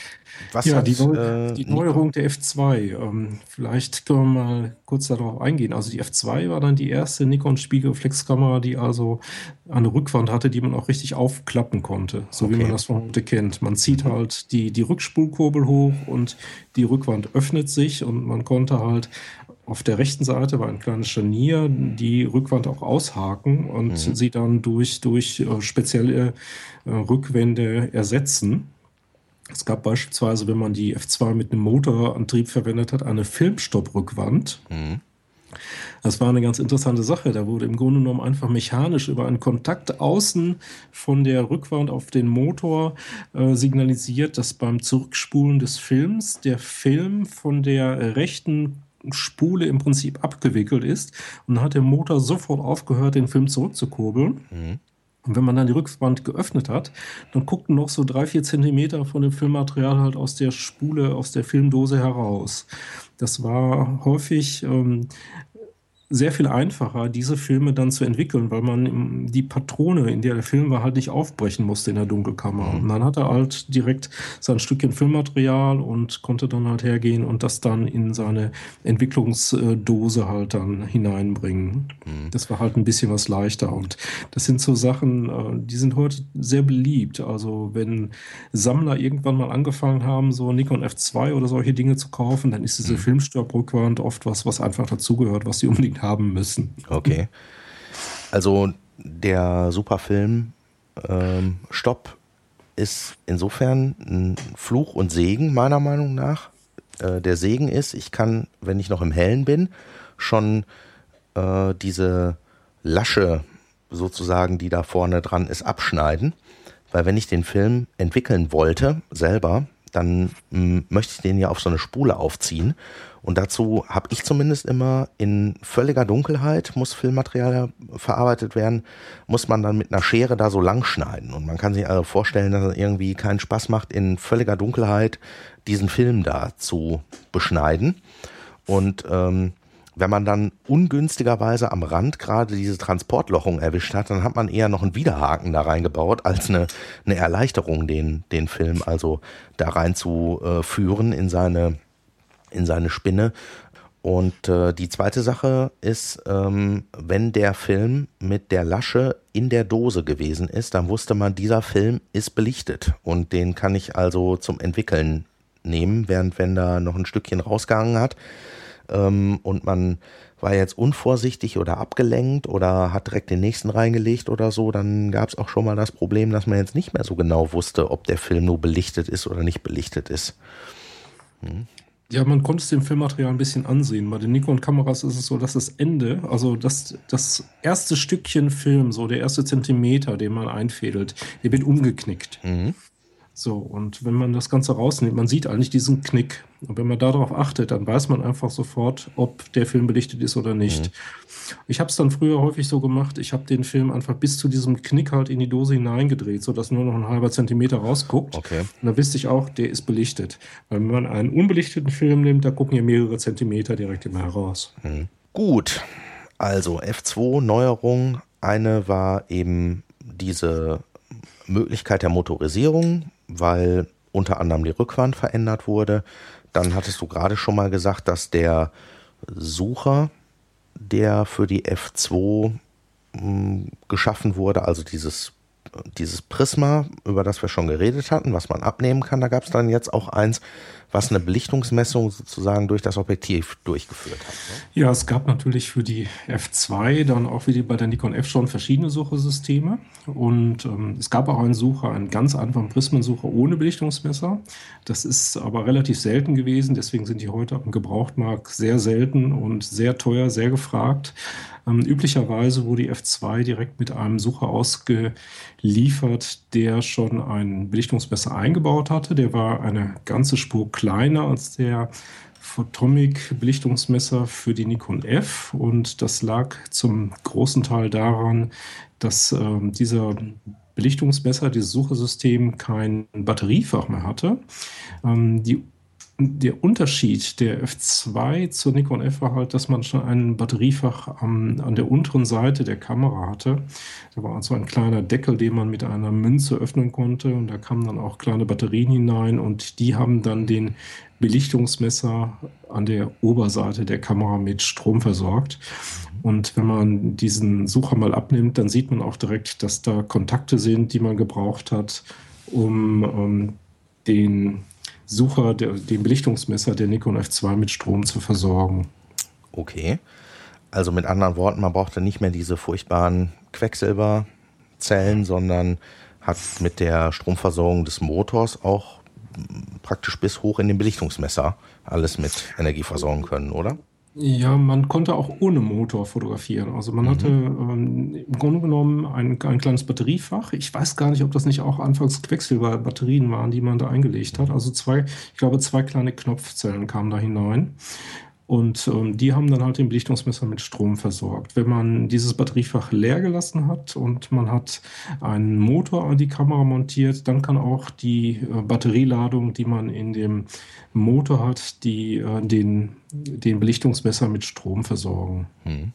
Was ja, hat, die, Neu äh, die Neuerung der F zwei. Ähm, vielleicht können wir mal kurz darauf eingehen. Also die F zwei war dann die erste Nikon-Spiegelreflexkamera, die also eine Rückwand hatte, die man auch richtig aufklappen konnte, so okay. wie man das von heute kennt. Man zieht mhm. halt die, die Rückspulkurbel hoch und die Rückwand öffnet sich und man konnte halt auf der rechten Seite war ein kleines Scharnier, die Rückwand auch aushaken und mhm. sie dann durch, durch äh, spezielle äh, Rückwände ersetzen. Es gab beispielsweise, wenn man die F zwei mit einem Motorantrieb verwendet hat, eine Filmstopprückwand. Mhm. Das war eine ganz interessante Sache. Da wurde im Grunde genommen einfach mechanisch über einen Kontakt außen von der Rückwand auf den Motor äh, signalisiert, dass beim Zurückspulen des Films der Film von der rechten Spule im Prinzip abgewickelt ist. Und dann hat der Motor sofort aufgehört, den Film zurückzukurbeln. Mhm. Und wenn man dann die Rückwand geöffnet hat, dann guckten noch so drei, vier Zentimeter von dem Filmmaterial halt aus der Spule, aus der Filmdose heraus. Das war häufig ähm, sehr viel einfacher, diese Filme dann zu entwickeln, weil man die Patrone, in der der Film war, halt nicht aufbrechen musste in der Dunkelkammer. Und dann hat er halt direkt sein Stückchen Filmmaterial und konnte dann halt hergehen und das dann in seine Entwicklungsdose halt dann hineinbringen. Mhm. Das war halt ein bisschen was leichter. Und das sind so Sachen, die sind heute sehr beliebt. Also wenn Sammler irgendwann mal angefangen haben, so Nikon F zwei oder solche Dinge zu kaufen, dann ist diese mhm. Filmstopprückwand oft was, was einfach dazugehört, was sie unbedingt haben müssen. Okay. Also der Superfilm ähm, Stopp ist insofern ein Fluch und Segen, meiner Meinung nach. Äh, der Segen ist, ich kann, wenn ich noch im Hellen bin, schon äh, diese Lasche sozusagen, die da vorne dran ist, abschneiden. Weil wenn ich den Film entwickeln wollte, selber, dann mh, möchte ich den ja auf so eine Spule aufziehen. Und dazu habe ich zumindest immer in völliger Dunkelheit, muss Filmmaterial verarbeitet werden, muss man dann mit einer Schere da so lang schneiden. Und man kann sich also vorstellen, dass es irgendwie keinen Spaß macht, in völliger Dunkelheit diesen Film da zu beschneiden. Und ähm, wenn man dann ungünstigerweise am Rand gerade diese Transportlochung erwischt hat, dann hat man eher noch einen Widerhaken da reingebaut, als eine, eine Erleichterung, den, den Film also da reinzuführen in seine in seine Spinne. Und äh, die zweite Sache ist, ähm, wenn der Film mit der Lasche in der Dose gewesen ist, dann wusste man, dieser Film ist belichtet und den kann ich also zum Entwickeln nehmen, während wenn da noch ein Stückchen rausgehangen hat ähm, und man war jetzt unvorsichtig oder abgelenkt oder hat direkt den nächsten reingelegt oder so, dann gab es auch schon mal das Problem, dass man jetzt nicht mehr so genau wusste, ob der Film nur belichtet ist oder nicht belichtet ist. Hm. Ja, man konnte es dem Filmmaterial ein bisschen ansehen. Bei den Nikon-Kameras ist es so, dass das Ende, also das, das erste Stückchen Film, so der erste Zentimeter, den man einfädelt, der wird umgeknickt. Mhm. So, und wenn man das Ganze rausnimmt, man sieht eigentlich diesen Knick. Und wenn man darauf achtet, dann weiß man einfach sofort, ob der Film belichtet ist oder nicht. Mhm. Ich habe es dann früher häufig so gemacht, ich habe den Film einfach bis zu diesem Knick halt in die Dose hineingedreht, sodass nur noch ein halber Zentimeter rausguckt. Okay. Und dann wusste ich auch, der ist belichtet. Weil wenn man einen unbelichteten Film nimmt, da gucken ja mehrere Zentimeter direkt immer heraus. Mhm. Gut, also F zwei Neuerung. Eine war eben diese Möglichkeit der Motorisierung, weil unter anderem die Rückwand verändert wurde. Dann hattest du gerade schon mal gesagt, dass der Sucher, der für die F zwei mh, geschaffen wurde, also dieses, dieses Prisma, über das wir schon geredet hatten, was man abnehmen kann, da gab es dann jetzt auch eins, was eine Belichtungsmessung sozusagen durch das Objektiv durchgeführt hat. Ne? Ja, es gab natürlich für die F zwei dann auch wie bei der Nikon F schon verschiedene Suchersysteme und ähm, es gab auch einen Sucher, einen ganz einfachen Prismensucher ohne Belichtungsmesser. Das ist aber relativ selten gewesen, deswegen sind die heute am Gebrauchtmarkt sehr selten und sehr teuer, sehr gefragt. Ähm, üblicherweise wurde die F zwei direkt mit einem Sucher ausgeliefert, der schon ein Belichtungsmesser eingebaut hatte. Der war eine ganze Spur kleiner als der Photomic-Belichtungsmesser für die Nikon F und das lag zum großen Teil daran, dass ähm, dieser Belichtungsmesser, dieses Suchersystem, kein Batteriefach mehr hatte. Ähm, die Der Unterschied der F zwei zur Nikon F war halt, dass man schon ein Batteriefach am, an der unteren Seite der Kamera hatte. Da war also ein kleiner Deckel, den man mit einer Münze öffnen konnte und da kamen dann auch kleine Batterien hinein und die haben dann den Belichtungsmesser an der Oberseite der Kamera mit Strom versorgt. Und wenn man diesen Sucher mal abnimmt, dann sieht man auch direkt, dass da Kontakte sind, die man gebraucht hat, um um den Sucher, der, den Belichtungsmesser der Nikon F zwei mit Strom zu versorgen. Okay, also mit anderen Worten, man brauchte nicht mehr diese furchtbaren Quecksilberzellen, sondern hat mit der Stromversorgung des Motors auch praktisch bis hoch in den Belichtungsmesser alles mit Energie versorgen können, oder? Ja, man konnte auch ohne Motor fotografieren. Also man mhm. hatte ähm, im Grunde genommen ein, ein kleines Batteriefach. Ich weiß gar nicht, ob das nicht auch anfangs Quecksilberbatterien waren, die man da eingelegt hat. Also zwei, ich glaube, zwei kleine Knopfzellen kamen da hinein. Und ähm, die haben dann halt den Belichtungsmesser mit Strom versorgt. Wenn man dieses Batteriefach leer gelassen hat und man hat einen Motor an die Kamera montiert, dann kann auch die äh, Batterieladung, die man in dem Motor hat, die, äh, den, den Belichtungsmesser mit Strom versorgen. Hm.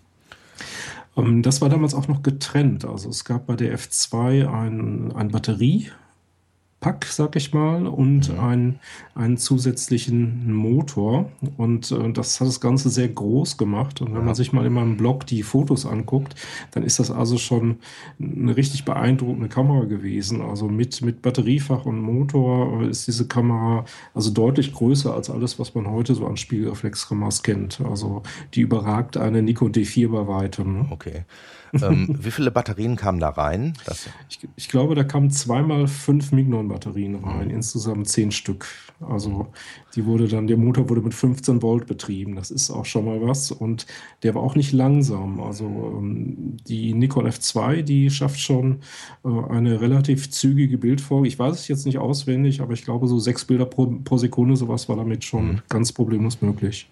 Ähm, das war damals auch noch getrennt. Also es gab bei der F zwei ein, ein Batterie. Pack, sag ich mal, und mhm. einen, einen zusätzlichen Motor. Und äh, das hat das Ganze sehr groß gemacht. Und wenn ja. man sich mal in meinem Blog die Fotos anguckt, dann ist das also schon eine richtig beeindruckende Kamera gewesen. Also mit, mit Batteriefach und Motor ist diese Kamera also deutlich größer als alles, was man heute so an Spiegelreflexkameras kennt. Also die überragt eine Nikon D vier bei weitem. Okay. Ähm, wie viele Batterien kamen da rein? Das Ich, ich glaube, da kamen zweimal fünf Mignon-Batterien rein, Mhm. insgesamt zehn Stück. Also die wurde dann, der Motor wurde mit fünfzehn Volt betrieben. Das ist auch schon mal was. Und der war auch nicht langsam. Also ähm, die Nikon F zwei, die schafft schon äh, eine relativ zügige Bildfolge. Ich weiß es jetzt nicht auswendig, aber ich glaube, so sechs Bilder pro, pro Sekunde, sowas war damit schon Mhm. ganz problemlos möglich.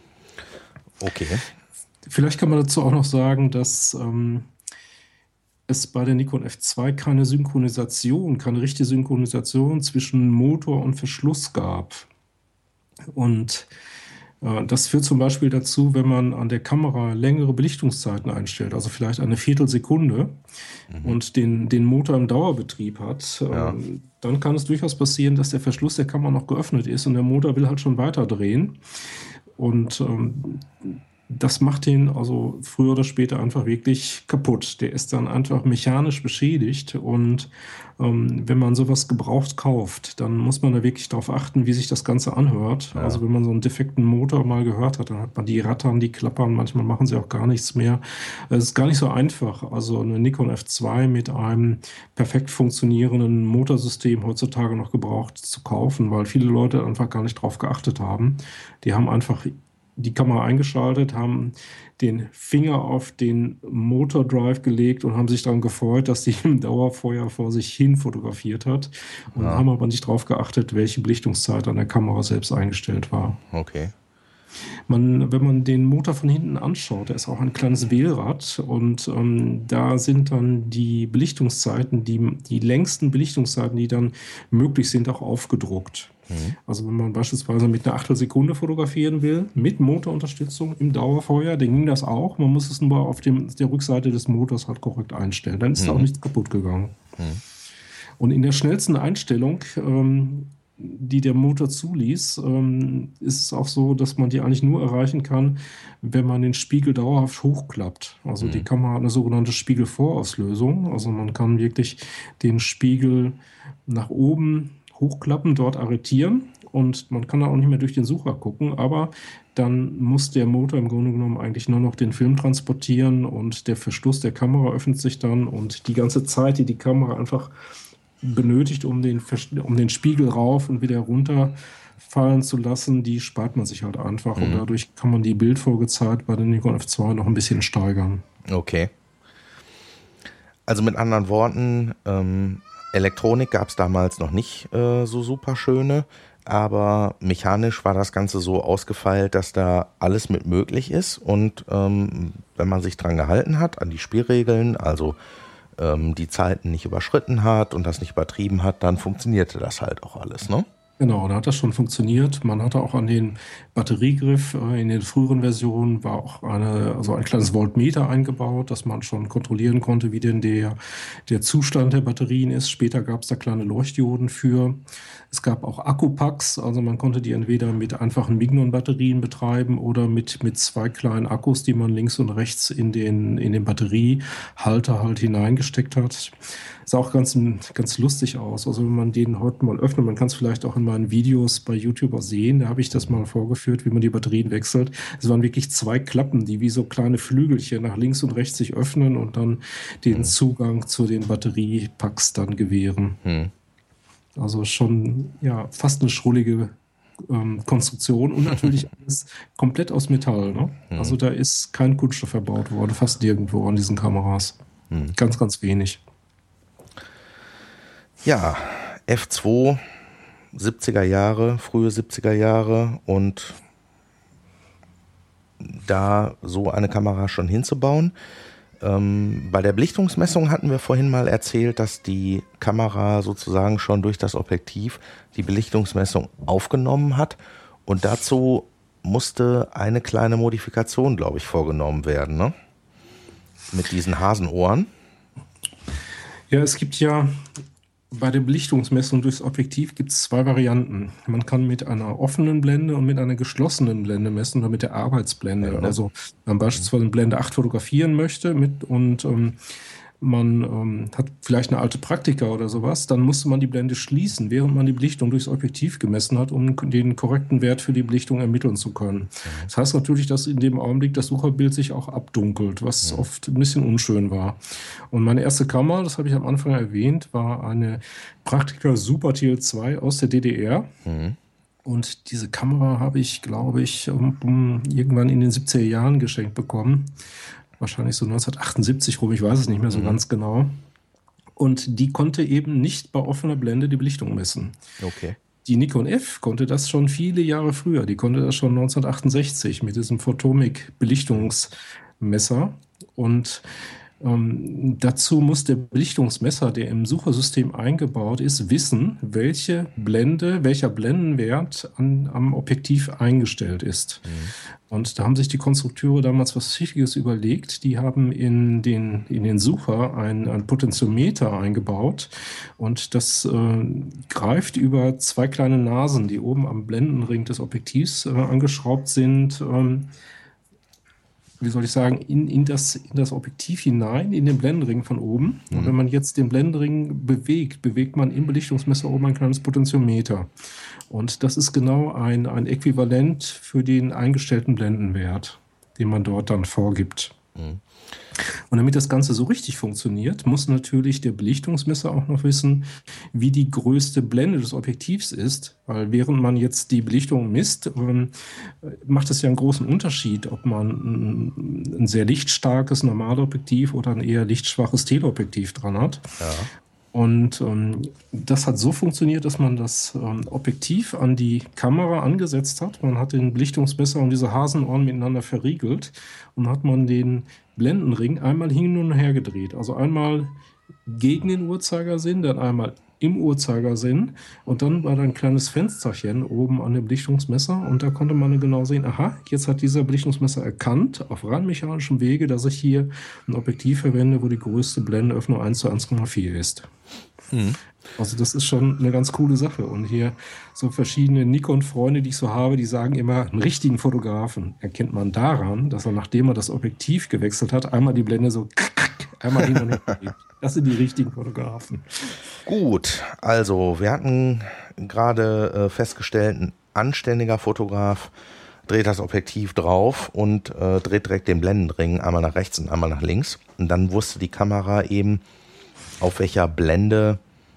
Okay. Vielleicht kann man dazu auch noch sagen, dass ähm, es bei der Nikon F zwei keine Synchronisation, keine richtige Synchronisation zwischen Motor und Verschluss gab. Und äh, das führt zum Beispiel dazu, wenn man an der Kamera längere Belichtungszeiten einstellt, also vielleicht eine Viertelsekunde Mhm. und den, den Motor im Dauerbetrieb hat, Ja. ähm, dann kann es durchaus passieren, dass der Verschluss der Kamera noch geöffnet ist und der Motor will halt schon weiter drehen. Und ähm, das macht den also früher oder später einfach wirklich kaputt. Der ist dann einfach mechanisch beschädigt. Und ähm, wenn man sowas gebraucht kauft, dann muss man da wirklich darauf achten, wie sich das Ganze anhört. Ja. Also wenn man so einen defekten Motor mal gehört hat, dann hat man die rattern, die klappern, manchmal machen sie auch gar nichts mehr. Es ist gar nicht so einfach. Also eine Nikon F zwei mit einem perfekt funktionierenden Motorsystem heutzutage noch gebraucht zu kaufen, weil viele Leute einfach gar nicht drauf geachtet haben. Die haben einfach die Kamera eingeschaltet, haben den Finger auf den Motordrive gelegt und haben sich daran gefreut, dass die im Dauerfeuer vor sich hin fotografiert hat und Ja. haben aber nicht darauf geachtet, welche Belichtungszeit an der Kamera selbst eingestellt war. Okay. Man, wenn man den Motor von hinten anschaut, da ist auch ein kleines Wählrad und ähm, da sind dann die Belichtungszeiten, die, die längsten Belichtungszeiten, die dann möglich sind, auch aufgedruckt. Mhm. Also wenn man beispielsweise mit einer Achtelsekunde fotografieren will, mit Motorunterstützung im Dauerfeuer, dann ging das auch. Man muss es nur auf dem, der Rückseite des Motors halt korrekt einstellen. Dann ist da auch Mhm. nichts kaputt gegangen. Mhm. Und in der schnellsten Einstellung, ähm, die der Motor zuließ, ähm, ist es auch so, dass man die eigentlich nur erreichen kann, wenn man den Spiegel dauerhaft hochklappt. Also die Mhm. Kamera hat eine sogenannte Spiegelvorauslösung. Also man kann wirklich den Spiegel nach oben hochklappen, dort arretieren und man kann da auch nicht mehr durch den Sucher gucken, aber dann muss der Motor im Grunde genommen eigentlich nur noch den Film transportieren und der Verschluss der Kamera öffnet sich dann und die ganze Zeit, die die Kamera einfach benötigt, um den, um den Spiegel rauf und wieder runter fallen zu lassen, die spart man sich halt einfach und Mhm. dadurch kann man die Bildfolgezeit bei der Nikon F zwei noch ein bisschen steigern. Okay. Also mit anderen Worten, ähm, Elektronik gab es damals noch nicht äh, so super schöne, aber mechanisch war das Ganze so ausgefeilt, dass da alles mit möglich ist und ähm, wenn man sich dran gehalten hat, an die Spielregeln, also ähm, die Zeiten nicht überschritten hat und das nicht übertrieben hat, dann funktionierte das halt auch alles, ne? Genau, da hat das schon funktioniert. Man hatte auch an den Batteriegriff äh, in den früheren Versionen war auch eine, also ein kleines Voltmeter eingebaut, dass man schon kontrollieren konnte, wie denn der, der Zustand der Batterien ist. Später gab es da kleine Leuchtdioden für. Es gab auch Akkupacks, also man konnte die entweder mit einfachen Mignon-Batterien betreiben oder mit, mit zwei kleinen Akkus, die man links und rechts in den, in den Batteriehalter halt hineingesteckt hat. Sah auch ganz, ganz lustig aus. Also wenn man den heute mal öffnet, man kann es vielleicht auch in meinen Videos bei YouTube auch sehen, da habe ich das mal vorgeführt, wie man die Batterien wechselt. Es waren wirklich zwei Klappen, die wie so kleine Flügelchen nach links und rechts sich öffnen und dann den Hm. Zugang zu den Batteriepacks dann gewähren. Hm. Also schon ja fast eine schrullige ähm, Konstruktion und natürlich alles komplett aus Metall. Ne? Hm. Also da ist kein Kunststoff verbaut worden, fast nirgendwo an diesen Kameras. Hm. Ganz, ganz wenig. Ja, F zwei, siebziger Jahre, frühe siebziger Jahre und da so eine Kamera schon hinzubauen. Ähm, bei der Belichtungsmessung hatten wir vorhin mal erzählt, dass die Kamera sozusagen schon durch das Objektiv die Belichtungsmessung aufgenommen hat und dazu musste eine kleine Modifikation, glaube ich, vorgenommen werden, ne? Mit diesen Hasenohren. Ja, es gibt ja bei der Belichtungsmessung durchs Objektiv gibt es zwei Varianten. Man kann mit einer offenen Blende und mit einer geschlossenen Blende messen oder mit der Arbeitsblende. Blende. Also wenn man beispielsweise eine Blende acht fotografieren möchte mit, und ähm, man ähm, hat vielleicht eine alte Praktika oder sowas, dann musste man die Blende schließen, während man die Belichtung durchs Objektiv gemessen hat, um den korrekten Wert für die Belichtung ermitteln zu können. Das heißt natürlich, dass in dem Augenblick das Sucherbild sich auch abdunkelt, was Mhm. oft ein bisschen unschön war. Und meine erste Kamera, das habe ich am Anfang erwähnt, war eine Praktika Super T L zwei aus der D D R. Mhm. Und diese Kamera habe ich, glaube ich, um, um, irgendwann in den siebziger Jahren geschenkt bekommen. Wahrscheinlich so neunzehnhundertachtundsiebzig rum, ich weiß es nicht mehr so Mhm. ganz genau. Und die konnte eben nicht bei offener Blende die Belichtung messen. Okay. Die Nikon F konnte das schon viele Jahre früher. Die konnte das schon neunzehnhundertachtundsechzig mit diesem Photomic-Belichtungsmesser. Und ähm, dazu muss der Belichtungsmesser, der im Suchersystem eingebaut ist, wissen, welche Blende, welcher Blendenwert an, am Objektiv eingestellt ist. Mhm. Und da haben sich die Konstrukteure damals was Pfiffiges überlegt. Die haben in den, in den Sucher ein, ein Potentiometer eingebaut und das äh, greift über zwei kleine Nasen, die oben am Blendenring des Objektivs äh, angeschraubt sind, ähm, wie soll ich sagen, in, in, das, in das Objektiv hinein, in den Blendenring von oben. Mhm. Und wenn man jetzt den Blendenring bewegt, bewegt man im Belichtungsmesser oben ein kleines Potentiometer. Und das ist genau ein, ein Äquivalent für den eingestellten Blendenwert, den man dort dann vorgibt. Mhm. Und damit das Ganze so richtig funktioniert, muss natürlich der Belichtungsmesser auch noch wissen, wie die größte Blende des Objektivs ist. Weil während man jetzt die Belichtung misst, ähm, macht es ja einen großen Unterschied, ob man ein, ein sehr lichtstarkes Normalobjektiv oder ein eher lichtschwaches Teleobjektiv dran hat. Ja. Und ähm, das hat so funktioniert, dass man das ähm, Objektiv an die Kamera angesetzt hat. Man hat den Belichtungsmesser und diese Hasenohren miteinander verriegelt und hat man den Blendenring einmal hin und her gedreht. Also einmal gegen den Uhrzeigersinn, dann einmal im Uhrzeigersinn und dann war da ein kleines Fensterchen oben an dem Belichtungsmesser und da konnte man genau sehen, aha, jetzt hat dieser Belichtungsmesser erkannt, auf rein mechanischem Wege, dass ich hier ein Objektiv verwende, wo die größte Blendenöffnung eins zu eins Komma vier ist. Mhm. Also das ist schon eine ganz coole Sache. Und hier so verschiedene Nikon-Freunde, die ich so habe, die sagen immer, einen richtigen Fotografen erkennt man daran, dass er, nachdem er das Objektiv gewechselt hat, einmal die Blende so einmal hin und her geht. Das sind die richtigen Fotografen. Gut, also wir hatten gerade äh, festgestellt, ein anständiger Fotograf dreht das Objektiv drauf und äh, dreht direkt den Blendenring einmal nach rechts und einmal nach links. Und dann wusste die Kamera eben, auf welcher Blende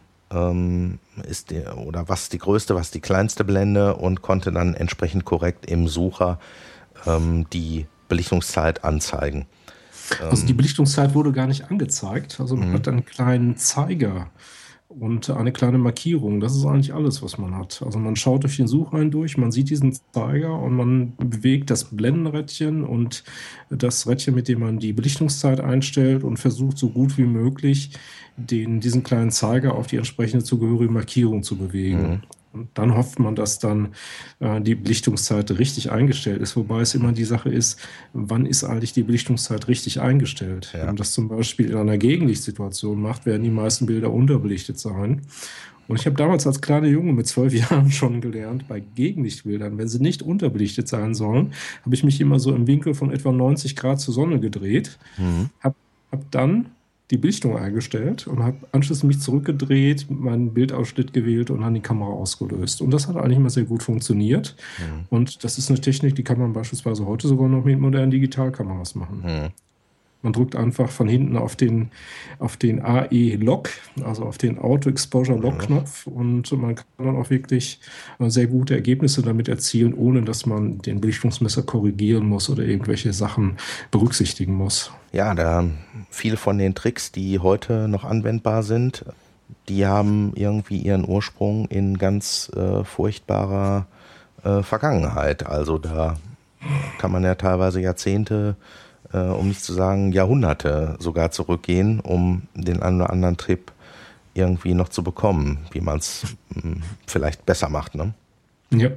ähm, ist die, oder was die größte, was die kleinste Blende und konnte dann entsprechend korrekt im Sucher ähm, die Belichtungszeit anzeigen. Also die Belichtungszeit wurde gar nicht angezeigt. Also man Mhm. hat einen kleinen Zeiger und eine kleine Markierung. Das ist eigentlich alles, was man hat. Also man schaut durch den Suchreihen durch, man sieht diesen Zeiger und man bewegt das Blendenrädchen und das Rädchen, mit dem man die Belichtungszeit einstellt und versucht so gut wie möglich den, diesen kleinen Zeiger auf die entsprechende zugehörige Markierung zu bewegen. Mhm. Und dann hofft man, dass dann äh, die Belichtungszeit richtig eingestellt ist. Wobei es immer die Sache ist, wann ist eigentlich die Belichtungszeit richtig eingestellt? Ja. Wenn man das zum Beispiel in einer Gegenlichtsituation macht, werden die meisten Bilder unterbelichtet sein. Und ich habe damals als kleiner Junge mit zwölf Jahren schon gelernt, bei Gegenlichtbildern, wenn sie nicht unterbelichtet sein sollen, habe ich mich immer so im Winkel von etwa neunzig Grad zur Sonne gedreht, Mhm. habe hab dann die Belichtung eingestellt und habe anschließend mich zurückgedreht, meinen Bildausschnitt gewählt und dann die Kamera ausgelöst. Und das hat eigentlich immer sehr gut funktioniert. Mhm. Und das ist eine Technik, die kann man beispielsweise heute sogar noch mit modernen Digitalkameras machen. Mhm. Man drückt einfach von hinten auf den, auf den A E-Lock, also auf den Auto-Exposure-Lock-Knopf und man kann dann auch wirklich sehr gute Ergebnisse damit erzielen, ohne dass man den Belichtungsmesser korrigieren muss oder irgendwelche Sachen berücksichtigen muss. Ja, da viele von den Tricks, die heute noch anwendbar sind, die haben irgendwie ihren Ursprung in ganz äh, furchtbarer äh, Vergangenheit. Also da kann man ja teilweise Jahrzehnte, äh, um nicht zu sagen Jahrhunderte sogar zurückgehen, um den einen oder anderen Trip irgendwie noch zu bekommen, wie man es vielleicht besser macht, ne? Ja.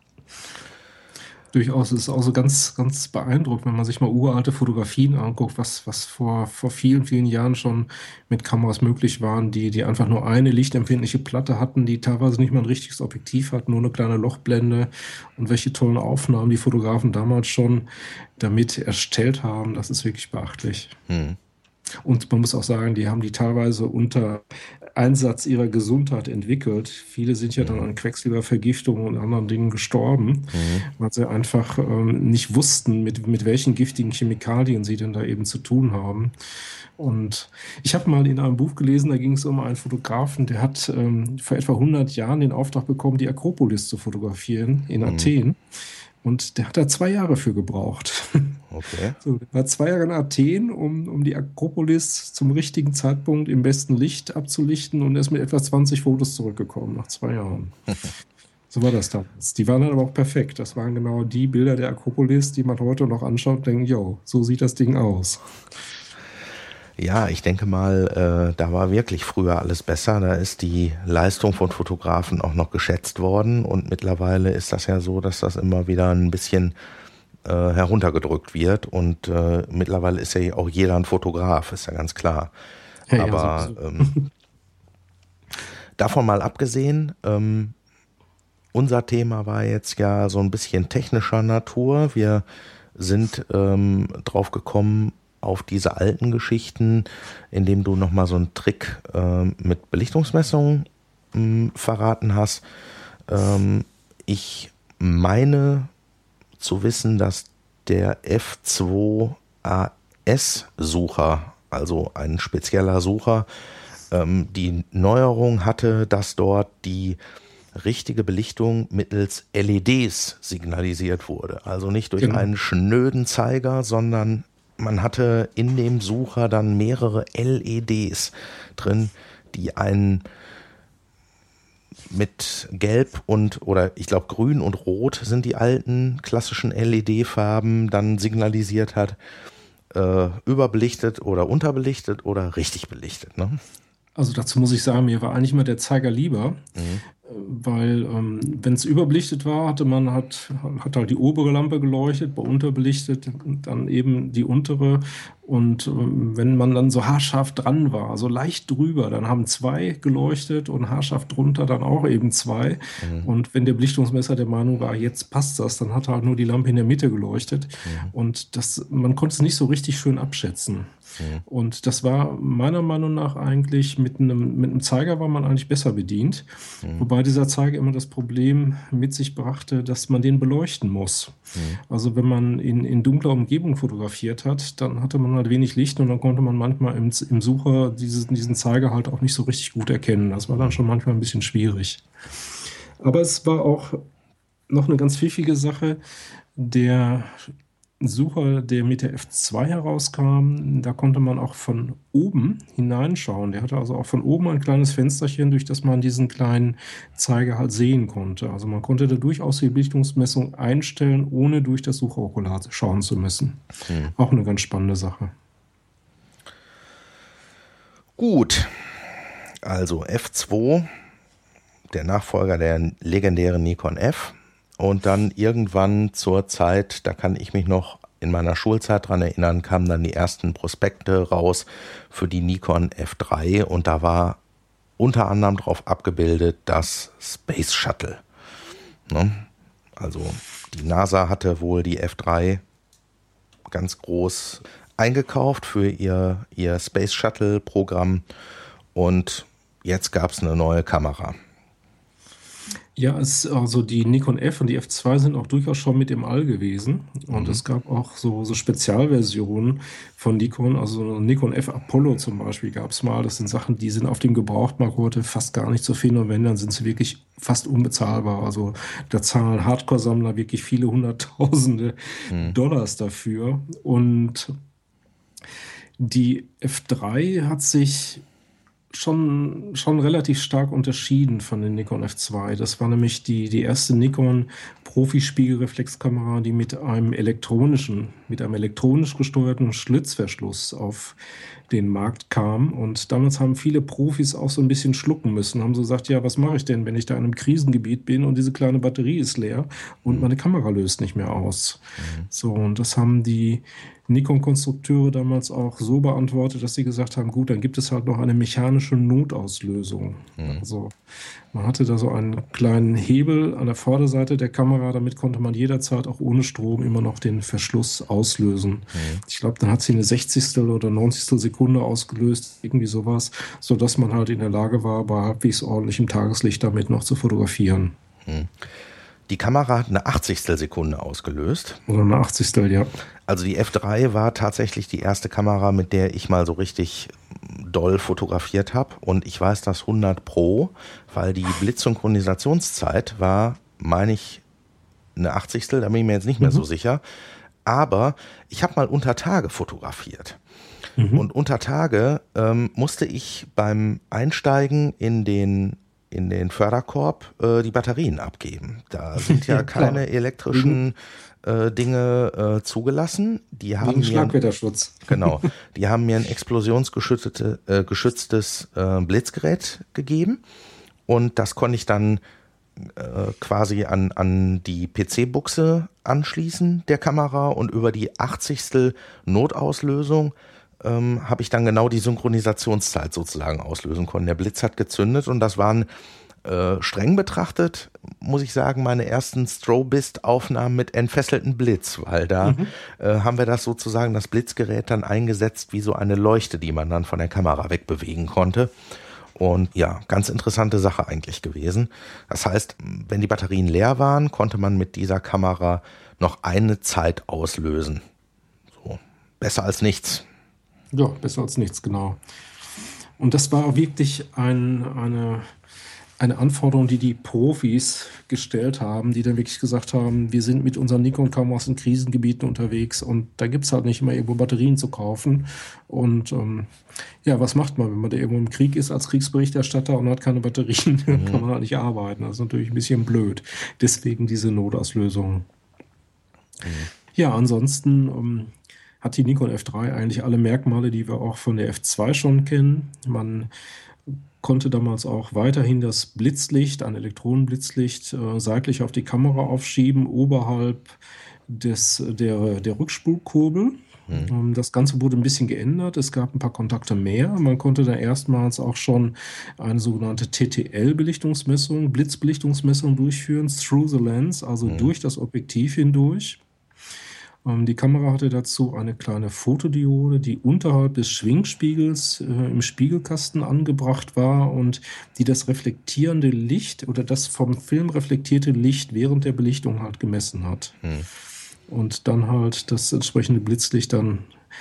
Durchaus ist es auch so ganz, ganz beeindruckend, wenn man sich mal uralte Fotografien anguckt, was, was vor, vor vielen, vielen Jahren schon mit Kameras möglich waren, die, die einfach nur eine lichtempfindliche Platte hatten, die teilweise nicht mal ein richtiges Objektiv hatten, nur eine kleine Lochblende und welche tollen Aufnahmen die Fotografen damals schon damit erstellt haben. Das ist wirklich beachtlich. Hm. Und man muss auch sagen, die haben die teilweise unter Einsatz ihrer Gesundheit entwickelt. Viele sind ja dann an Quecksilbervergiftung und anderen Dingen gestorben, Mhm. weil sie einfach ähm, nicht wussten, mit, mit welchen giftigen Chemikalien sie denn da eben zu tun haben. Und ich habe mal in einem Buch gelesen, da ging es um einen Fotografen, der hat ähm, vor etwa hundert Jahren den Auftrag bekommen, die Akropolis zu fotografieren in Mhm. Athen. Und der hat da zwei Jahre für gebraucht. Okay. So, der war zwei Jahre in Athen, um, um die Akropolis zum richtigen Zeitpunkt im besten Licht abzulichten und ist mit etwa zwanzig Fotos zurückgekommen nach zwei Jahren. So war das damals. Die waren dann aber auch perfekt. Das waren genau die Bilder der Akropolis, die man heute noch anschaut und denkt, jo, so sieht das Ding aus. Ja, ich denke mal, äh, da war wirklich früher alles besser. Da ist die Leistung von Fotografen auch noch geschätzt worden. Und mittlerweile ist das ja so, dass das immer wieder ein bisschen äh, heruntergedrückt wird. Und äh, mittlerweile ist ja auch jeder ein Fotograf, ist ja ganz klar. Ja, Aber ja, ähm, davon mal abgesehen, ähm, unser Thema war jetzt ja so ein bisschen technischer Natur. Wir sind ähm, drauf gekommen, auf diese alten Geschichten, indem du nochmal so einen Trick ähm, mit Belichtungsmessungen ähm, verraten hast. Ähm, ich meine zu wissen, dass der F zwei A S-Sucher, also ein spezieller Sucher, ähm, die Neuerung hatte, dass dort die richtige Belichtung mittels L E Ds signalisiert wurde. Also nicht durch genau. einen schnöden Zeiger, sondern man hatte in dem Sucher dann mehrere L E Ds drin, die einen mit Gelb und, oder ich glaube Grün und Rot sind die alten klassischen L E D-Farben, dann signalisiert hat, äh, überbelichtet oder unterbelichtet oder richtig belichtet, ne? Also dazu muss ich sagen, mir war eigentlich immer der Zeiger lieber, Mhm. weil ähm, wenn es überbelichtet war, hatte man hat, hat halt die obere Lampe geleuchtet, bei unterbelichtet dann eben die untere. Und ähm, wenn man dann so haarscharf dran war, so leicht drüber, dann haben zwei geleuchtet und haarscharf drunter dann auch eben zwei. Mhm. Und wenn der Belichtungsmesser der Meinung war, jetzt passt das, dann hat halt nur die Lampe in der Mitte geleuchtet. Mhm. Und das, man konnte es nicht so richtig schön abschätzen. Mhm. Und das war meiner Meinung nach eigentlich mit einem, mit einem Zeiger war man eigentlich besser bedient. Mhm. Wobei dieser Zeiger immer das Problem mit sich brachte, dass man den beleuchten muss. Mhm. Also wenn man in, in dunkler Umgebung fotografiert hat, dann hatte man halt wenig Licht und dann konnte man manchmal im, im Sucher dieses, diesen Zeiger halt auch nicht so richtig gut erkennen. Das war dann schon manchmal ein bisschen schwierig. Aber es war auch noch eine ganz pfiffige Sache. Der Sucher, der mit der F zwei herauskam, da konnte man auch von oben hineinschauen. Der hatte also auch von oben ein kleines Fensterchen, durch das man diesen kleinen Zeiger halt sehen konnte. Also man konnte da durchaus die Belichtungsmessung einstellen, ohne durch das Suchokular schauen zu müssen. Mhm. Auch eine ganz spannende Sache. Gut, also F zwei, der Nachfolger der legendären Nikon F. Und dann irgendwann zur Zeit, da kann ich mich noch in meiner Schulzeit dran erinnern, kamen dann die ersten Prospekte raus für die Nikon F drei und da war unter anderem drauf abgebildet das Space Shuttle. Ne? Also die NASA hatte wohl die F drei ganz groß eingekauft für ihr, ihr Space Shuttle Programm und jetzt gab es eine neue Kamera. Ja, es, also die Nikon F und die F zwei sind auch durchaus schon mit im All gewesen. Und Mhm. es gab auch so, so Spezialversionen von Nikon, also Nikon F Apollo zum Beispiel gab es mal. Das sind Sachen, die sind auf dem Gebrauchtmarkt heute fast gar nicht zu finden. Und wenn, dann sind sie wirklich fast unbezahlbar. Also da zahlen Hardcore-Sammler wirklich viele Hunderttausende Mhm. Dollars dafür. Und die F drei hat sich schon, schon relativ stark unterschieden von den Nikon F zwei. Das war nämlich die, die erste Nikon Profi-Spiegelreflexkamera, die mit einem elektronischen, mit einem elektronisch gesteuerten Schlitzverschluss auf den Markt kam. Und damals haben viele Profis auch so ein bisschen schlucken müssen, haben so gesagt, ja, was mache ich denn, wenn ich da in einem Krisengebiet bin und diese kleine Batterie ist leer und meine Kamera löst nicht mehr aus. Mhm. So, und das haben die Nikon-Konstrukteure damals auch so beantwortet, dass sie gesagt haben, gut, dann gibt es halt noch eine mechanische Notauslösung. Mhm. Also man hatte da so einen kleinen Hebel an der Vorderseite der Kamera, damit konnte man jederzeit auch ohne Strom immer noch den Verschluss auslösen. Mhm. Ich glaube, dann hat sie eine Sechzigstel oder neunzigstel Sekunde ausgelöst, irgendwie sowas, sodass man halt in der Lage war, bei halbwegs ordentlichem Tageslicht damit noch zu fotografieren. Mhm. Die Kamera hat eine Achtzigstel Sekunde ausgelöst. Oder eine Achtzigstel, ja. Also die F drei war tatsächlich die erste Kamera, mit der ich mal so richtig doll fotografiert habe. Und ich weiß das hundert Pro, weil die Blitzsynchronisationszeit war, meine ich, eine Achtzigstel, da bin ich mir jetzt nicht mehr mhm. so sicher. Aber ich habe mal unter Tage fotografiert. Mhm. Und unter Tage ähm, musste ich beim Einsteigen in den in den Förderkorb äh, die Batterien abgeben. Da sind ja keine elektrischen äh, Dinge äh, zugelassen. Die haben Wegen mir Schlagwetterschutz. Genau, die haben mir ein explosionsgeschütztes äh, geschütztes äh, Blitzgerät gegeben und das konnte ich dann äh, quasi an an die P C-Buchse anschließen der Kamera und über die Achtzigstel Notauslösung Ähm, habe ich dann genau die Synchronisationszeit sozusagen auslösen können. Der Blitz hat gezündet und das waren äh, streng betrachtet, muss ich sagen, meine ersten Strobist-Aufnahmen mit entfesselten Blitz, weil da mhm. äh, haben wir das sozusagen, das Blitzgerät dann eingesetzt wie so eine Leuchte, die man dann von der Kamera wegbewegen konnte. Und ja, ganz interessante Sache eigentlich gewesen. Das heißt, wenn die Batterien leer waren, konnte man mit dieser Kamera noch eine Zeit auslösen. So, besser als nichts. Ja, besser als nichts, genau. Und das war wirklich ein, eine, eine Anforderung, die die Profis gestellt haben, die dann wirklich gesagt haben, wir sind mit unseren Nikon-Kameras in Krisengebieten unterwegs und da gibt es halt nicht immer irgendwo Batterien zu kaufen. Und ähm, ja, was macht man, wenn man da irgendwo im Krieg ist als Kriegsberichterstatter und hat keine Batterien, dann mhm. kann man halt nicht arbeiten. Das ist natürlich ein bisschen blöd. Deswegen diese Notauslösung. Mhm. Ja, ansonsten ähm, hat die Nikon F drei eigentlich alle Merkmale, die wir auch von der F zwei schon kennen. Man konnte damals auch weiterhin das Blitzlicht, ein Elektronenblitzlicht, äh, seitlich auf die Kamera aufschieben, oberhalb des, der, der Rückspulkurbel. Mhm. Ähm, das Ganze wurde ein bisschen geändert. Es gab ein paar Kontakte mehr. Man konnte da erstmals auch schon eine sogenannte T T L-Belichtungsmessung, Blitzbelichtungsmessung durchführen, through the lens, also mhm. durch das Objektiv hindurch. Die Kamera hatte dazu eine kleine Fotodiode, die unterhalb des Schwingspiegels äh, im Spiegelkasten angebracht war und die das reflektierende Licht oder das vom Film reflektierte Licht während der Belichtung halt gemessen hat. Hm. Und dann halt das entsprechende Blitzlicht dann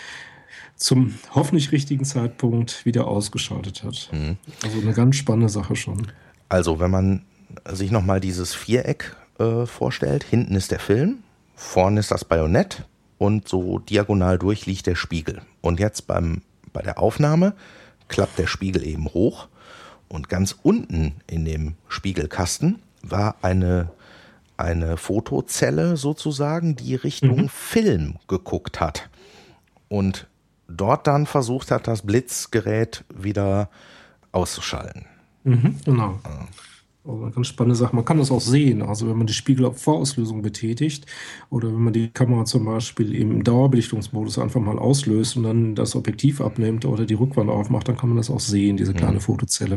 zum hoffentlich richtigen Zeitpunkt wieder ausgeschaltet hat. Hm. Also eine ganz spannende Sache schon. Also wenn man sich nochmal dieses Viereck äh, vorstellt, hinten ist der Film, vorne ist das Bajonett und so diagonal durch liegt der Spiegel. Und jetzt beim, bei der Aufnahme klappt der Spiegel eben hoch und ganz unten in dem Spiegelkasten war eine, eine Fotozelle sozusagen, die Richtung mhm. Film geguckt hat und dort dann versucht hat, das Blitzgerät wieder auszuschalten. Mhm, genau. Ja. Also eine ganz spannende Sache. Man kann das auch sehen. Also wenn man die Spiegelvorauslösung betätigt oder wenn man die Kamera zum Beispiel im Dauerbelichtungsmodus einfach mal auslöst und dann das Objektiv abnimmt oder die Rückwand aufmacht, dann kann man das auch sehen, diese kleine mhm. Fotozelle.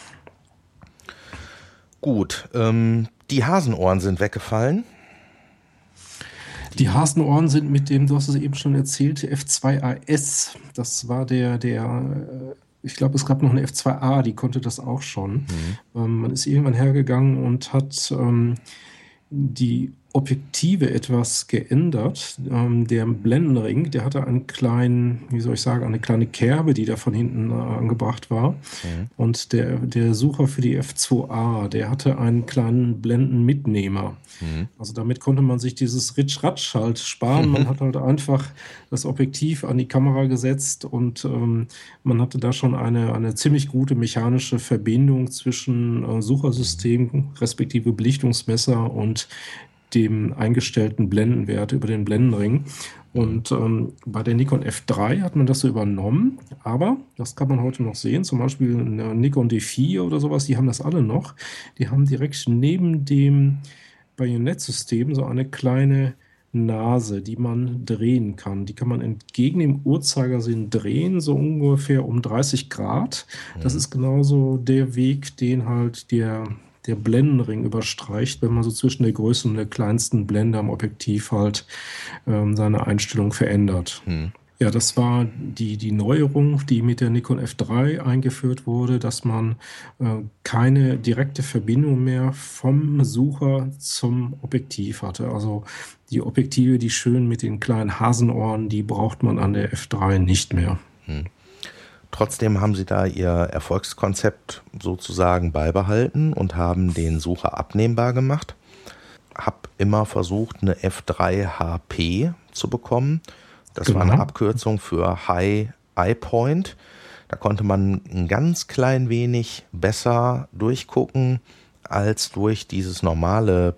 Gut, ähm, die Hasenohren sind weggefallen. Die Hasenohren sind mit dem, du hast es eben schon erzählt, F zwei A S. Das war der, der ich glaube, es gab noch eine F zwei A, die konnte das auch schon. Mhm. Ähm, man ist irgendwann hergegangen und hat ähm, die Objektive etwas geändert. Ähm, der Blendenring, der hatte einen kleinen, wie soll ich sagen, eine kleine Kerbe, die da von hinten äh, angebracht war. Mhm. Und der, der Sucher für die F zwei A, der hatte einen kleinen Blendenmitnehmer. Mhm. Also damit konnte man sich dieses Ritsch-Ratsch halt sparen. Man hat halt einfach das Objektiv an die Kamera gesetzt und ähm, man hatte da schon eine, eine ziemlich gute mechanische Verbindung zwischen äh, Suchersystem respektive Belichtungsmesser und dem eingestellten Blendenwert über den Blendenring. Und ähm, bei der Nikon F drei hat man das so übernommen, aber das kann man heute noch sehen, zum Beispiel eine Nikon D vier oder sowas, die haben das alle noch. Die haben direkt neben dem Bajonettsystem so eine kleine, wie soll ich sagen, eine kleine Kerbe, die da von hinten äh, angebracht war. Und der, der Sucher für die F zwei A, der hatte einen kleinen Blendenmitnehmer. Also damit konnte man sich dieses Ritsch-Ratsch halt sparen. Man hat da schon eine, eine ziemlich gute mechanische Verbindung zwischen äh, Suchersystem respektive Belichtungsmesser und dem eingestellten Blendenwert über den Blendenring. Und ähm, bei der Netzsystem so eine kleine Nase, die man drehen kann. Die kann man entgegen dem Uhrzeigersinn drehen, so ungefähr um dreißig Grad. Das Mhm. ist genauso der Weg, den halt der, der Blendenring überstreicht, wenn man so zwischen der größten und der kleinsten Blende am Objektiv halt ähm, seine Einstellung verändert. Mhm. Ja, das war die, die Neuerung, die mit der Nikon F drei eingeführt wurde, dass man äh, keine direkte Verbindung mehr vom Sucher zum Objektiv hatte. Also die Objektive, die schön mit den kleinen Hasenohren, die braucht man an der F drei nicht mehr. Mhm. Trotzdem haben sie da ihr Erfolgskonzept sozusagen beibehalten und haben den Sucher abnehmbar gemacht. Hab immer versucht, eine F drei H P zu bekommen. Das Genau. war eine Abkürzung für High Eye Point. Da konnte man ein ganz klein wenig besser durchgucken als durch dieses normale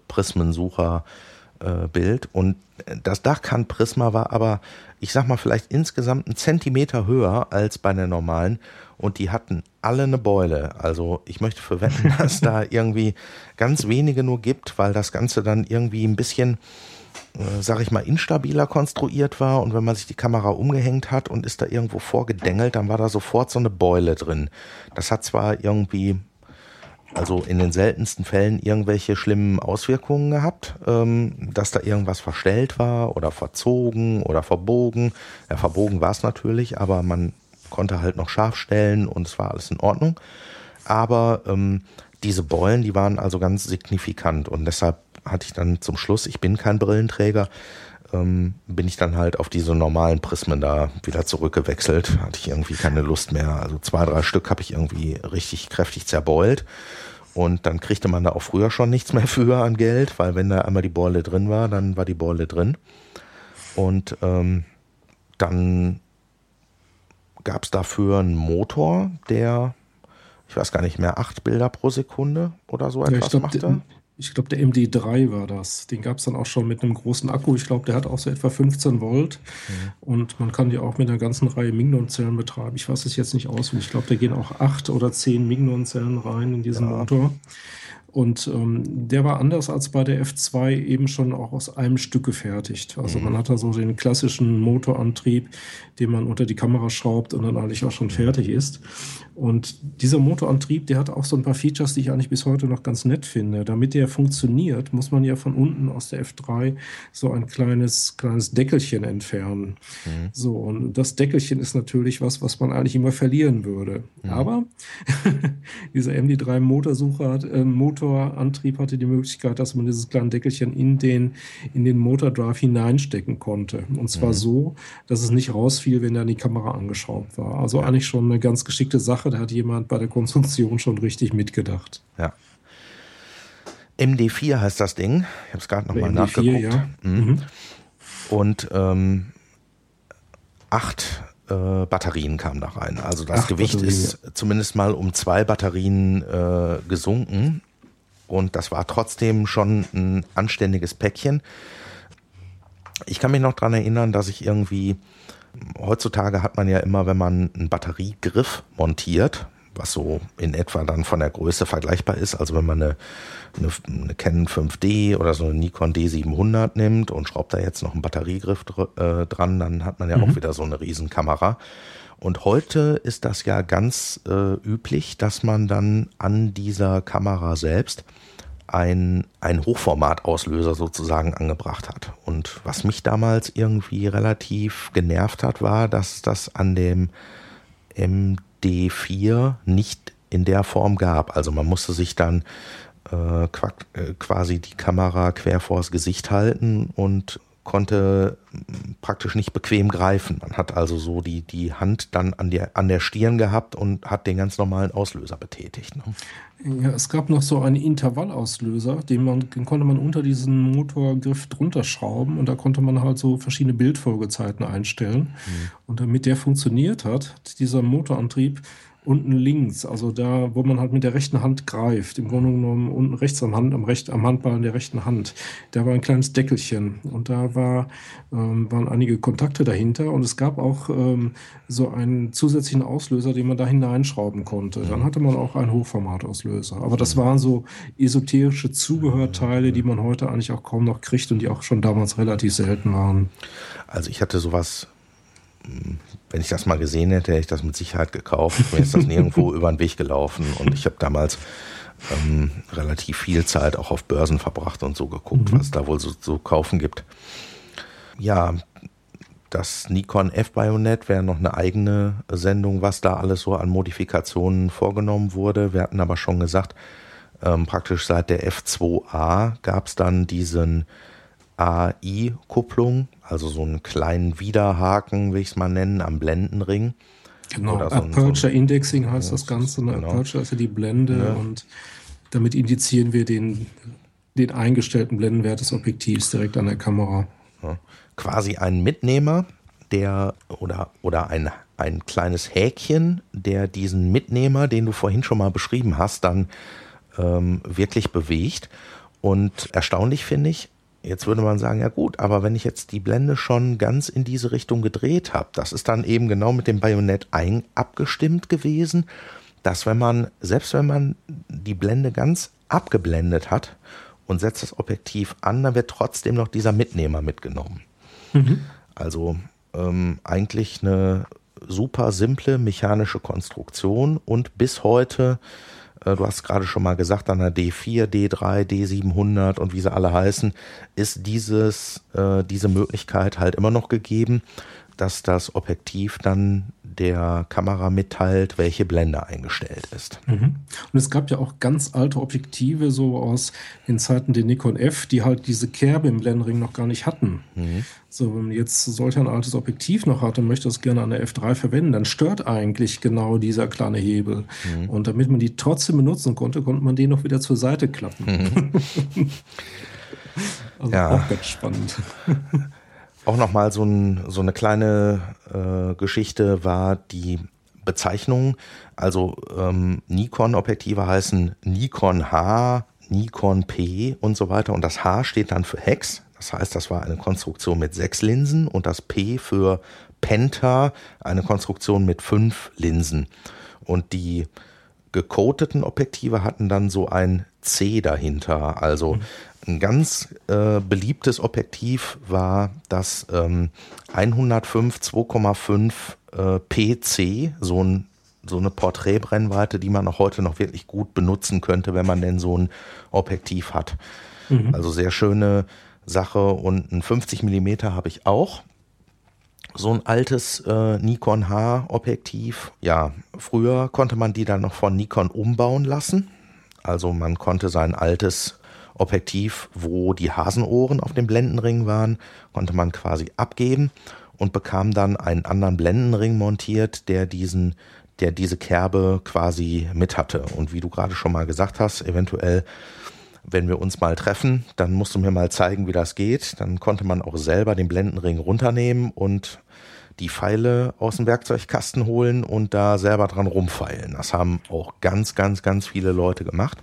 Prismensucher-Bild. Und das Dachkant Prisma war aber, ich sag mal, vielleicht insgesamt einen Zentimeter höher als bei der normalen. Und die hatten alle eine Beule. Also ich möchte verwenden, dass da irgendwie ganz wenige nur gibt, weil das Ganze dann irgendwie ein bisschen, äh, sag ich mal, instabiler konstruiert war. Und wenn man sich die Kamera umgehängt hat und ist da irgendwo vorgedengelt, dann war da sofort so eine Beule drin. Das hat zwar irgendwie, also in den seltensten Fällen irgendwelche schlimmen Auswirkungen gehabt, ähm, dass da irgendwas verstellt war oder verzogen oder verbogen. Ja, verbogen war es natürlich, aber man konnte halt noch scharf stellen und es war alles in Ordnung. Aber ähm, diese Beulen, die waren also ganz signifikant und deshalb hatte ich dann zum Schluss, ich bin kein Brillenträger, ähm, bin ich dann halt auf diese normalen Prismen da wieder zurückgewechselt. Hatte ich irgendwie keine Lust mehr. Also zwei, drei Stück habe ich irgendwie richtig kräftig zerbeult. Und dann kriegte man da auch früher schon nichts mehr für an Geld, weil wenn da einmal die Beule drin war, dann war die Beule drin. Und ähm, dann gab es dafür einen Motor, der, ich weiß gar nicht mehr, acht Bilder pro Sekunde oder so Ja, ich etwas glaube, machte. der, ich glaub, der M D drei war das. Den gab es dann auch schon mit einem großen Akku. Ich glaube, der hat auch so etwa fünfzehn Volt. Mhm. Und man kann die auch mit einer ganzen Reihe Mignon-Zellen betreiben. Ich weiß es jetzt nicht auswendig. Ich glaube, da gehen auch acht oder zehn Mignon-Zellen rein in diesen Ja. Motor. Und ähm, der war anders als bei der F zwei eben schon auch aus einem Stück gefertigt. Also Mhm. man hat da so den klassischen Motorantrieb, den man unter die Kamera schraubt und dann eigentlich auch schon fertig ist. Und dieser Motorantrieb, der hat auch so ein paar Features, die ich eigentlich bis heute noch ganz nett finde. Damit der funktioniert, muss man ja von unten aus der F drei so ein kleines, kleines Deckelchen entfernen. Mhm. So, und das Deckelchen ist natürlich was, was man eigentlich immer verlieren würde. Mhm. Aber dieser M D drei Motorsucher hat, äh, Motorantrieb hatte die Möglichkeit, dass man dieses kleine Deckelchen in den, in den Motordrive hineinstecken konnte. Und zwar Mhm. so, dass es nicht rausfiel, wenn dann die Kamera angeschraubt war. Also Ja. eigentlich schon eine ganz geschickte Sache. Da hat jemand bei der Konstruktion schon richtig mitgedacht. Ja. M D vier heißt das Ding. Ich habe es gerade nochmal M D vier, nachgeguckt. ja. Mhm. Mhm. Und ähm, acht äh, Batterien kamen da rein. Also das Acht Gewicht Batterien, ist zumindest mal um zwei Batterien äh, gesunken. Und das war trotzdem schon ein anständiges Päckchen. Ich kann mich noch dran erinnern, dass ich irgendwie, heutzutage hat man ja immer, wenn man einen Batteriegriff montiert, was so in etwa dann von der Größe vergleichbar ist, also wenn man eine, eine, eine Canon fünf D oder so eine Nikon D siebenhundert nimmt und schraubt da jetzt noch einen Batteriegriff dr- äh, dran, dann hat man ja Mhm. auch wieder so eine Riesenkamera. Und heute ist das ja ganz äh, üblich, dass man dann an dieser Kamera selbst ein, ein Hochformatauslöser sozusagen angebracht hat. Und was mich damals irgendwie relativ genervt hat, war, dass das an dem M D vier nicht in der Form gab. Also man musste sich dann äh, quack, äh, quasi die Kamera quer vors Gesicht halten und konnte praktisch nicht bequem greifen. Man hat also so die, die Hand dann an der, an der Stirn gehabt und hat den ganz normalen Auslöser betätigt. Ne? Ja, es gab noch so einen Intervallauslöser, den, man, den konnte man unter diesen Motorgriff drunter schrauben und da konnte man halt so verschiedene Bildfolgezeiten einstellen. Mhm. Und damit der funktioniert hat, hat dieser Motorantrieb unten links, also da, wo man halt mit der rechten Hand greift, im Grunde genommen unten rechts am Hand, am, recht, am Handballen der rechten Hand, da war ein kleines Deckelchen und da war, ähm, waren einige Kontakte dahinter und es gab auch ähm, so einen zusätzlichen Auslöser, den man da hineinschrauben konnte. Dann hatte man auch einen Hochformatauslöser. Aber das waren so esoterische Zubehörteile, die man heute eigentlich auch kaum noch kriegt und die auch schon damals relativ selten waren. Also ich hatte sowas, wenn ich das mal gesehen hätte, hätte ich das mit Sicherheit gekauft. Mir ist das nirgendwo über den Weg gelaufen und ich habe damals ähm, relativ viel Zeit auch auf Börsen verbracht und so geguckt, mhm. was es da wohl so zu kaufen gibt. Ja, das Nikon F-Bajonett wäre noch eine eigene Sendung, was da alles so an Modifikationen vorgenommen wurde. Wir hatten aber schon gesagt, ähm, praktisch seit der F zwei A gab es dann diesen A I-Kupplung, also so einen kleinen Widerhaken, will ich es mal nennen, am Blendenring. Genau, Oder so Aperture so ein, Indexing heißt das Ganze. Ne? Genau. Aperture ist ja die Blende ja. Und damit indizieren wir den, den eingestellten Blendenwert des Objektivs direkt an der Kamera. Ja. Quasi ein Mitnehmer, der oder, oder ein, ein kleines Häkchen, der diesen Mitnehmer, den du vorhin schon mal beschrieben hast, dann ähm, wirklich bewegt. Und erstaunlich finde ich, jetzt würde man sagen, ja gut, aber wenn ich jetzt die Blende schon ganz in diese Richtung gedreht habe, das ist dann eben genau mit dem Bajonett ein, abgestimmt gewesen, dass wenn man, selbst wenn man die Blende ganz abgeblendet hat und setzt das Objektiv an, dann wird trotzdem noch dieser Mitnehmer mitgenommen. Mhm. Also ähm, eigentlich eine super simple mechanische Konstruktion und bis heute, äh, du hast gerade schon mal gesagt, an der D vier, D drei, D siebenhundert und wie sie alle heißen, ist dieses, äh, diese Möglichkeit halt immer noch gegeben, dass das Objektiv dann der Kamera mitteilt, welche Blende eingestellt ist. Mhm. Und es gab ja auch ganz alte Objektive, so aus den Zeiten der Nikon F, die halt diese Kerbe im Blendenring noch gar nicht hatten. Mhm. So, wenn man jetzt solch ein altes Objektiv noch hat und möchte es gerne an der F drei verwenden, dann stört eigentlich genau dieser kleine Hebel. Mhm. Und damit man die trotzdem benutzen konnte, konnte man den noch wieder zur Seite klappen. Mhm. Also ja. Auch ganz spannend. Auch nochmal so, ein, so eine kleine äh, Geschichte war die Bezeichnung. Also ähm, Nikon-Objektive heißen Nikon H, Nikon P und so weiter. Und das H steht dann für Hex. Das heißt, das war eine Konstruktion mit sechs Linsen. Und das P für Penta, eine Konstruktion mit fünf Linsen. Und die gecodeten Objektive hatten dann so ein C dahinter. Also mhm. Ein ganz äh, beliebtes Objektiv war das ähm, hundertfünf zwei Komma fünf äh, P C, so, ein, so eine Porträtbrennweite, die man auch heute noch wirklich gut benutzen könnte, wenn man denn so ein Objektiv hat. Mhm. Also sehr schöne Sache und ein fünfzig Millimeter habe ich auch. So ein altes äh, Nikon H-Objektiv. Ja, früher konnte man die dann noch von Nikon umbauen lassen. Also man konnte sein altes Objektiv, wo die Hasenohren auf dem Blendenring waren, konnte man quasi abgeben und bekam dann einen anderen Blendenring montiert, der diesen, der diese Kerbe quasi mit hatte. Und wie du gerade schon mal gesagt hast, eventuell, wenn wir uns mal treffen, dann musst du mir mal zeigen, wie das geht. Dann konnte man auch selber den Blendenring runternehmen und die Pfeile aus dem Werkzeugkasten holen und da selber dran rumfeilen. Das haben auch ganz, ganz, ganz viele Leute gemacht.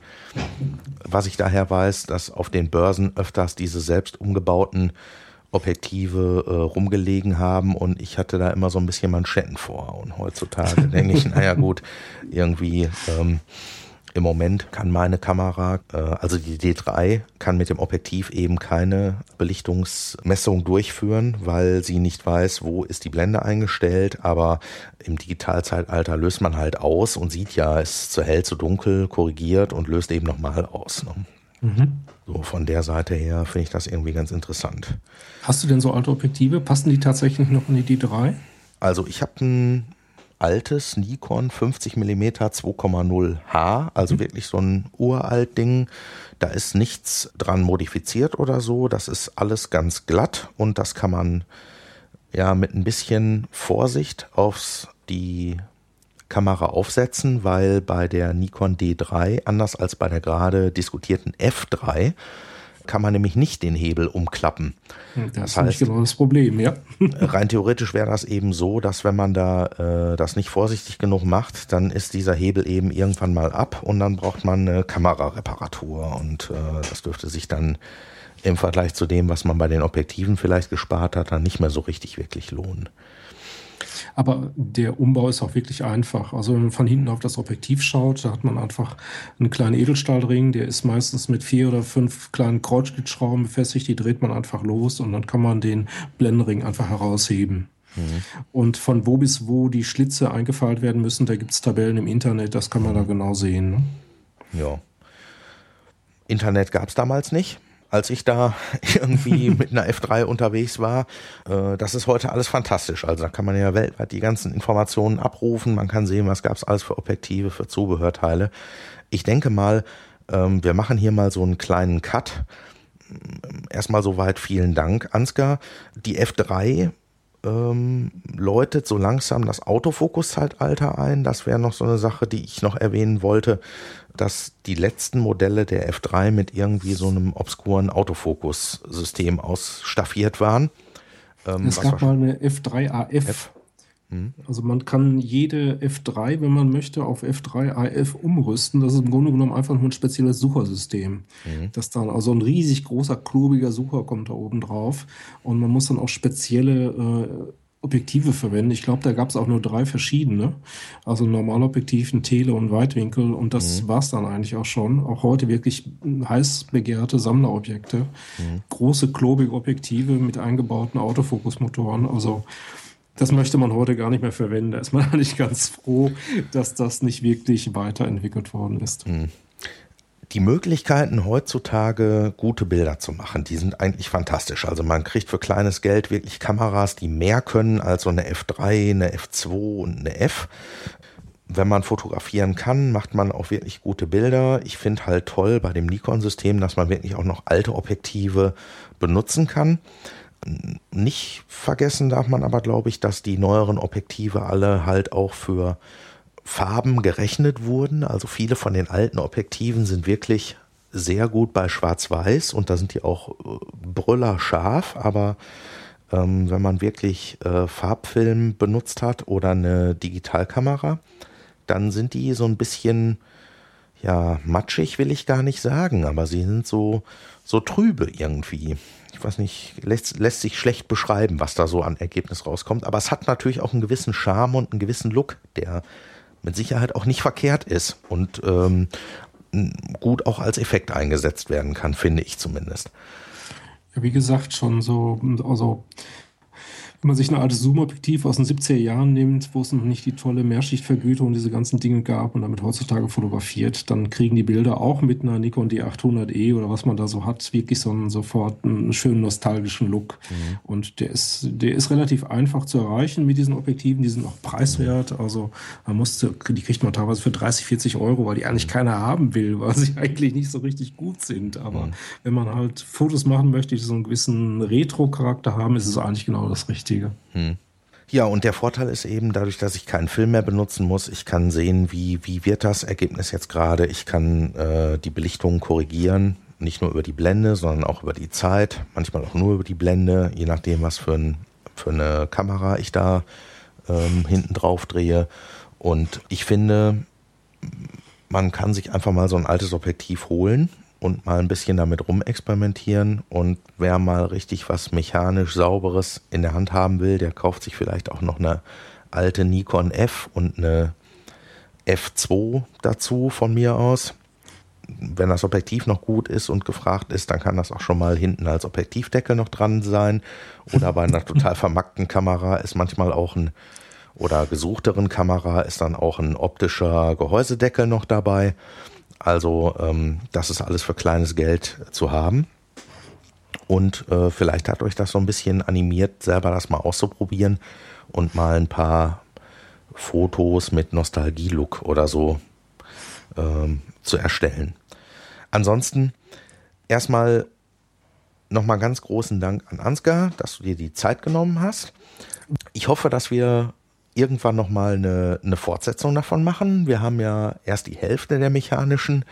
Was ich daher weiß, dass auf den Börsen öfters diese selbst umgebauten Objektive äh, rumgelegen haben und ich hatte da immer so ein bisschen Manschetten vor. Und heutzutage denke ich, naja gut, irgendwie ähm, im Moment kann meine Kamera, äh, also die D drei, kann mit dem Objektiv eben keine Belichtungsmessung durchführen, weil sie nicht weiß, wo ist die Blende eingestellt. Aber im Digitalzeitalter löst man halt aus und sieht ja, es ist zu hell, zu dunkel, korrigiert und löst eben nochmal aus. Ne? Mhm. So von der Seite her finde ich das irgendwie ganz interessant. Hast du denn so alte Objektive? Passen die tatsächlich noch in die D drei? Also ich habe ein altes Nikon fünfzig Millimeter zwei Komma null H, also mhm. wirklich so ein uralt Ding. Da ist nichts dran modifiziert oder so. Das ist alles ganz glatt und das kann man ja mit ein bisschen Vorsicht auf die Kamera aufsetzen, weil bei der Nikon D drei, anders als bei der gerade diskutierten F drei, kann man nämlich nicht den Hebel umklappen. Das, das ist heißt, genau das Problem, ja. Rein theoretisch wäre das eben so, dass wenn man da äh, das nicht vorsichtig genug macht, dann ist dieser Hebel eben irgendwann mal ab und dann braucht man eine Kamerareparatur und äh, das dürfte sich dann im Vergleich zu dem, was man bei den Objektiven vielleicht gespart hat, dann nicht mehr so richtig wirklich lohnen. Aber der Umbau ist auch wirklich einfach. Also wenn man von hinten auf das Objektiv schaut, da hat man einfach einen kleinen Edelstahlring, der ist meistens mit vier oder fünf kleinen Kreuzschlitzschrauben befestigt, die dreht man einfach los und dann kann man den Blendenring einfach herausheben. Mhm. Und von wo bis wo die Schlitze eingefeilt werden müssen, da gibt es Tabellen im Internet, das kann man da genau sehen. Ne? Ja. Internet gab es damals nicht, als ich da irgendwie mit einer F drei unterwegs war. Das ist heute alles fantastisch. Also da kann man ja weltweit die ganzen Informationen abrufen. Man kann sehen, was gab es alles für Objektive, für Zubehörteile. Ich denke mal, wir machen hier mal so einen kleinen Cut. Erstmal soweit vielen Dank, Ansgar. Die F drei ähm, läutet so langsam das Autofokus-Zeitalter ein. Das wäre noch so eine Sache, die ich noch erwähnen wollte, dass die letzten Modelle der F drei mit irgendwie so einem obskuren Autofokus-System ausstaffiert waren. Ähm, es gab mal eine F drei A F. F? Hm. Also man kann jede F drei, wenn man möchte, auf F drei A F umrüsten. Das ist im Grunde genommen einfach nur ein spezielles Suchersystem. Mhm. Das dann, also ein riesig großer, klobiger Sucher kommt da oben drauf. Und man muss dann auch spezielle äh, Objektive verwenden. Ich glaube, da gab es auch nur drei verschiedene. Also ein Normalobjektiv, ein Tele- und Weitwinkel. Und das mhm. war es dann eigentlich auch schon. Auch heute wirklich heiß begehrte Sammlerobjekte. Mhm. Große, klobige Objektive mit eingebauten Autofokusmotoren. Also das möchte man heute gar nicht mehr verwenden. Da ist man eigentlich ganz froh, dass das nicht wirklich weiterentwickelt worden ist. Mhm. Die Möglichkeiten heutzutage, gute Bilder zu machen, die sind eigentlich fantastisch. Also man kriegt für kleines Geld wirklich Kameras, die mehr können als so eine F drei, eine F zwei und eine F. Wenn man fotografieren kann, macht man auch wirklich gute Bilder. Ich finde halt toll bei dem Nikon-System, dass man wirklich auch noch alte Objektive benutzen kann. Nicht vergessen darf man aber, glaube ich, dass die neueren Objektive alle halt auch für Farben gerechnet wurden. Also viele von den alten Objektiven sind wirklich sehr gut bei Schwarz-Weiß und da sind die auch brüller scharf, aber ähm, wenn man wirklich äh, Farbfilm benutzt hat oder eine Digitalkamera, dann sind die so ein bisschen, ja, matschig will ich gar nicht sagen, aber sie sind so, so trübe irgendwie. Ich weiß nicht, lässt, lässt sich schlecht beschreiben, was da so an Ergebnis rauskommt, aber es hat natürlich auch einen gewissen Charme und einen gewissen Look, der mit Sicherheit auch nicht verkehrt ist und ähm, gut auch als Effekt eingesetzt werden kann, finde ich zumindest. Ja, wie gesagt, schon so, also wenn man sich ein altes Zoom-Objektiv aus den siebziger Jahren nimmt, wo es noch nicht die tolle Mehrschichtvergütung und diese ganzen Dinge gab und damit heutzutage fotografiert, dann kriegen die Bilder auch mit einer Nikon D achthundert E oder was man da so hat, wirklich so einen, sofort einen schönen nostalgischen Look. Mhm. Und der ist, der ist relativ einfach zu erreichen mit diesen Objektiven, die sind auch preiswert, also man musste, die kriegt man teilweise für dreißig, vierzig Euro, weil die eigentlich keiner haben will, weil sie eigentlich nicht so richtig gut sind. Aber mhm. wenn man halt Fotos machen möchte, die so einen gewissen Retro-Charakter haben, ist es eigentlich genau das Richtige. Hm. Ja, und der Vorteil ist eben, dadurch, dass ich keinen Film mehr benutzen muss, ich kann sehen, wie, wie wird das Ergebnis jetzt gerade. Ich kann äh, die Belichtung korrigieren, nicht nur über die Blende, sondern auch über die Zeit, manchmal auch nur über die Blende, je nachdem, was für, ein, für eine Kamera ich da ähm, hinten drauf drehe. Und ich finde, man kann sich einfach mal so ein altes Objektiv holen und mal ein bisschen damit rumexperimentieren, und wer mal richtig was mechanisch Sauberes in der Hand haben will, der kauft sich vielleicht auch noch eine alte Nikon F und eine F zwei dazu von mir aus. Wenn das Objektiv noch gut ist und gefragt ist, dann kann das auch schon mal hinten als Objektivdeckel noch dran sein, oder bei einer total vermackten Kamera ist manchmal auch ein, oder gesuchteren Kamera ist dann auch ein optischer Gehäusedeckel noch dabei. Also ähm, das ist alles für kleines Geld zu haben, und äh, vielleicht hat euch das so ein bisschen animiert, selber das mal auszuprobieren und mal ein paar Fotos mit Nostalgie-Look oder so ähm, zu erstellen. Ansonsten erstmal nochmal ganz großen Dank an Ansgar, dass du dir die Zeit genommen hast. Ich hoffe, dass wir irgendwann nochmal eine, eine Fortsetzung davon machen. Wir haben ja erst die Hälfte der mechanischen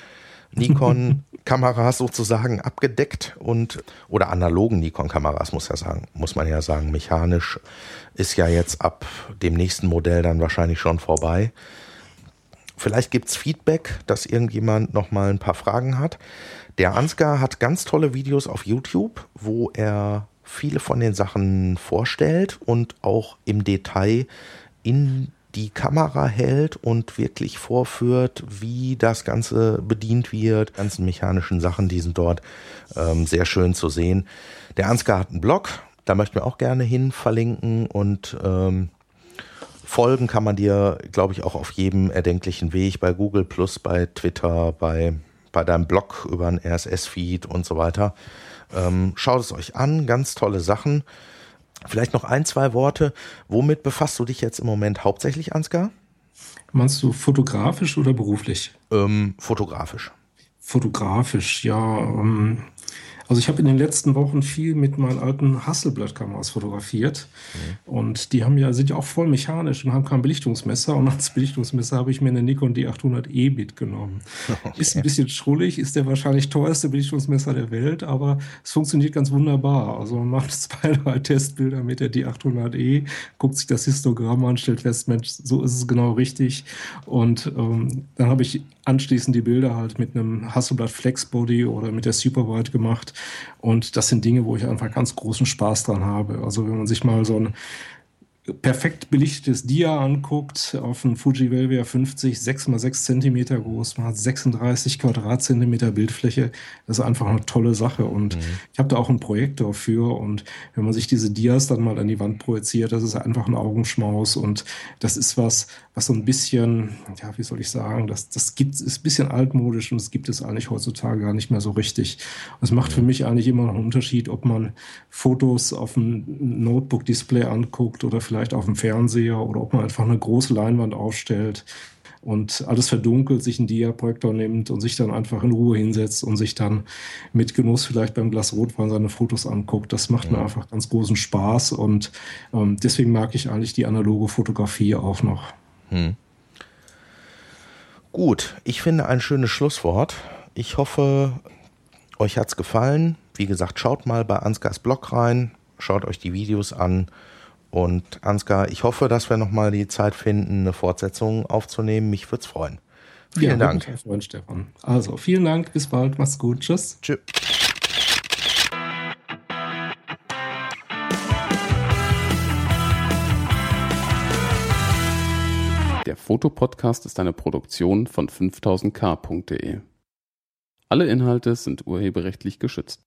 Nikon-Kameras sozusagen abgedeckt und oder analogen Nikon-Kameras, muss ja sagen, muss man ja sagen. Mechanisch ist ja jetzt ab dem nächsten Modell dann wahrscheinlich schon vorbei. Vielleicht gibt's Feedback, dass irgendjemand noch mal ein paar Fragen hat. Der Ansgar hat ganz tolle Videos auf YouTube, wo er viele von den Sachen vorstellt und auch im Detail in die Kamera hält und wirklich vorführt, wie das Ganze bedient wird. Die ganzen mechanischen Sachen, die sind dort ähm, sehr schön zu sehen. Der Ansgar hat einen Blog, da möchten wir auch gerne hin verlinken und ähm, folgen kann man dir, glaube ich, auch auf jedem erdenklichen Weg, bei Google Plus, bei Twitter, bei, bei deinem Blog über einen R S S-Feed und so weiter. Ähm, schaut es euch an, ganz tolle Sachen. Vielleicht noch ein, zwei Worte. Womit befasst du dich jetzt im Moment hauptsächlich, Ansgar? Meinst du fotografisch oder beruflich? Ähm, fotografisch. Fotografisch, ja. Ähm, also ich habe in den letzten Wochen viel mit meinen alten Hasselblad-Kameras fotografiert. Mhm. Und die haben ja, sind ja auch voll mechanisch und haben kein Belichtungsmesser. Und als Belichtungsmesser habe ich mir eine Nikon D achthundert E mitgenommen. Okay. Ist ein bisschen schrullig, ist der wahrscheinlich teuerste Belichtungsmesser der Welt, aber es funktioniert ganz wunderbar. Also man macht zwei, drei Testbilder mit der D achthundert E, guckt sich das Histogramm an, stellt fest, Mensch, so ist es genau richtig. Und ähm, dann habe ich anschließend die Bilder halt mit einem Hasselblad Flexbody oder mit der Superwide gemacht. Und das sind Dinge, wo ich einfach ganz großen Spaß dran habe. Also wenn man sich mal so ein perfekt belichtetes Dia anguckt, auf einem Fuji Velvia fünfzig, sechs mal sechs Zentimeter groß, man hat sechsunddreißig Quadratzentimeter Bildfläche, das ist einfach eine tolle Sache und mhm. ich habe da auch einen Projektor für und wenn man sich diese Dias dann mal an die Wand projiziert, das ist einfach ein Augenschmaus und das ist was, was so ein bisschen, ja, wie soll ich sagen, das, das gibt, ist ein bisschen altmodisch und das gibt es eigentlich heutzutage gar nicht mehr so richtig. Es macht für mich eigentlich immer noch einen Unterschied, ob man Fotos auf dem Notebook-Display anguckt oder vielleicht vielleicht auf dem Fernseher oder ob man einfach eine große Leinwand aufstellt und alles verdunkelt, sich einen Dia-Projektor nimmt und sich dann einfach in Ruhe hinsetzt und sich dann mit Genuss vielleicht beim Glas Rotwein seine Fotos anguckt. Das macht mir einfach ganz großen Spaß und ähm, deswegen mag ich eigentlich die analoge Fotografie auch noch. Hm. Gut, ich finde ein schönes Schlusswort. Ich hoffe, euch hat's gefallen. Wie gesagt, schaut mal bei Ansgars Blog rein, schaut euch die Videos an. Und Ansgar, ich hoffe, dass wir nochmal die Zeit finden, eine Fortsetzung aufzunehmen. Mich würde es freuen. Vielen ja, Dank. Mich freuen, Stefan. Also, vielen Dank. Bis bald. Mach's gut. Tschüss. Tschüss. Der Fotopodcast ist eine Produktion von fünftausend k punkt de. Alle Inhalte sind urheberrechtlich geschützt.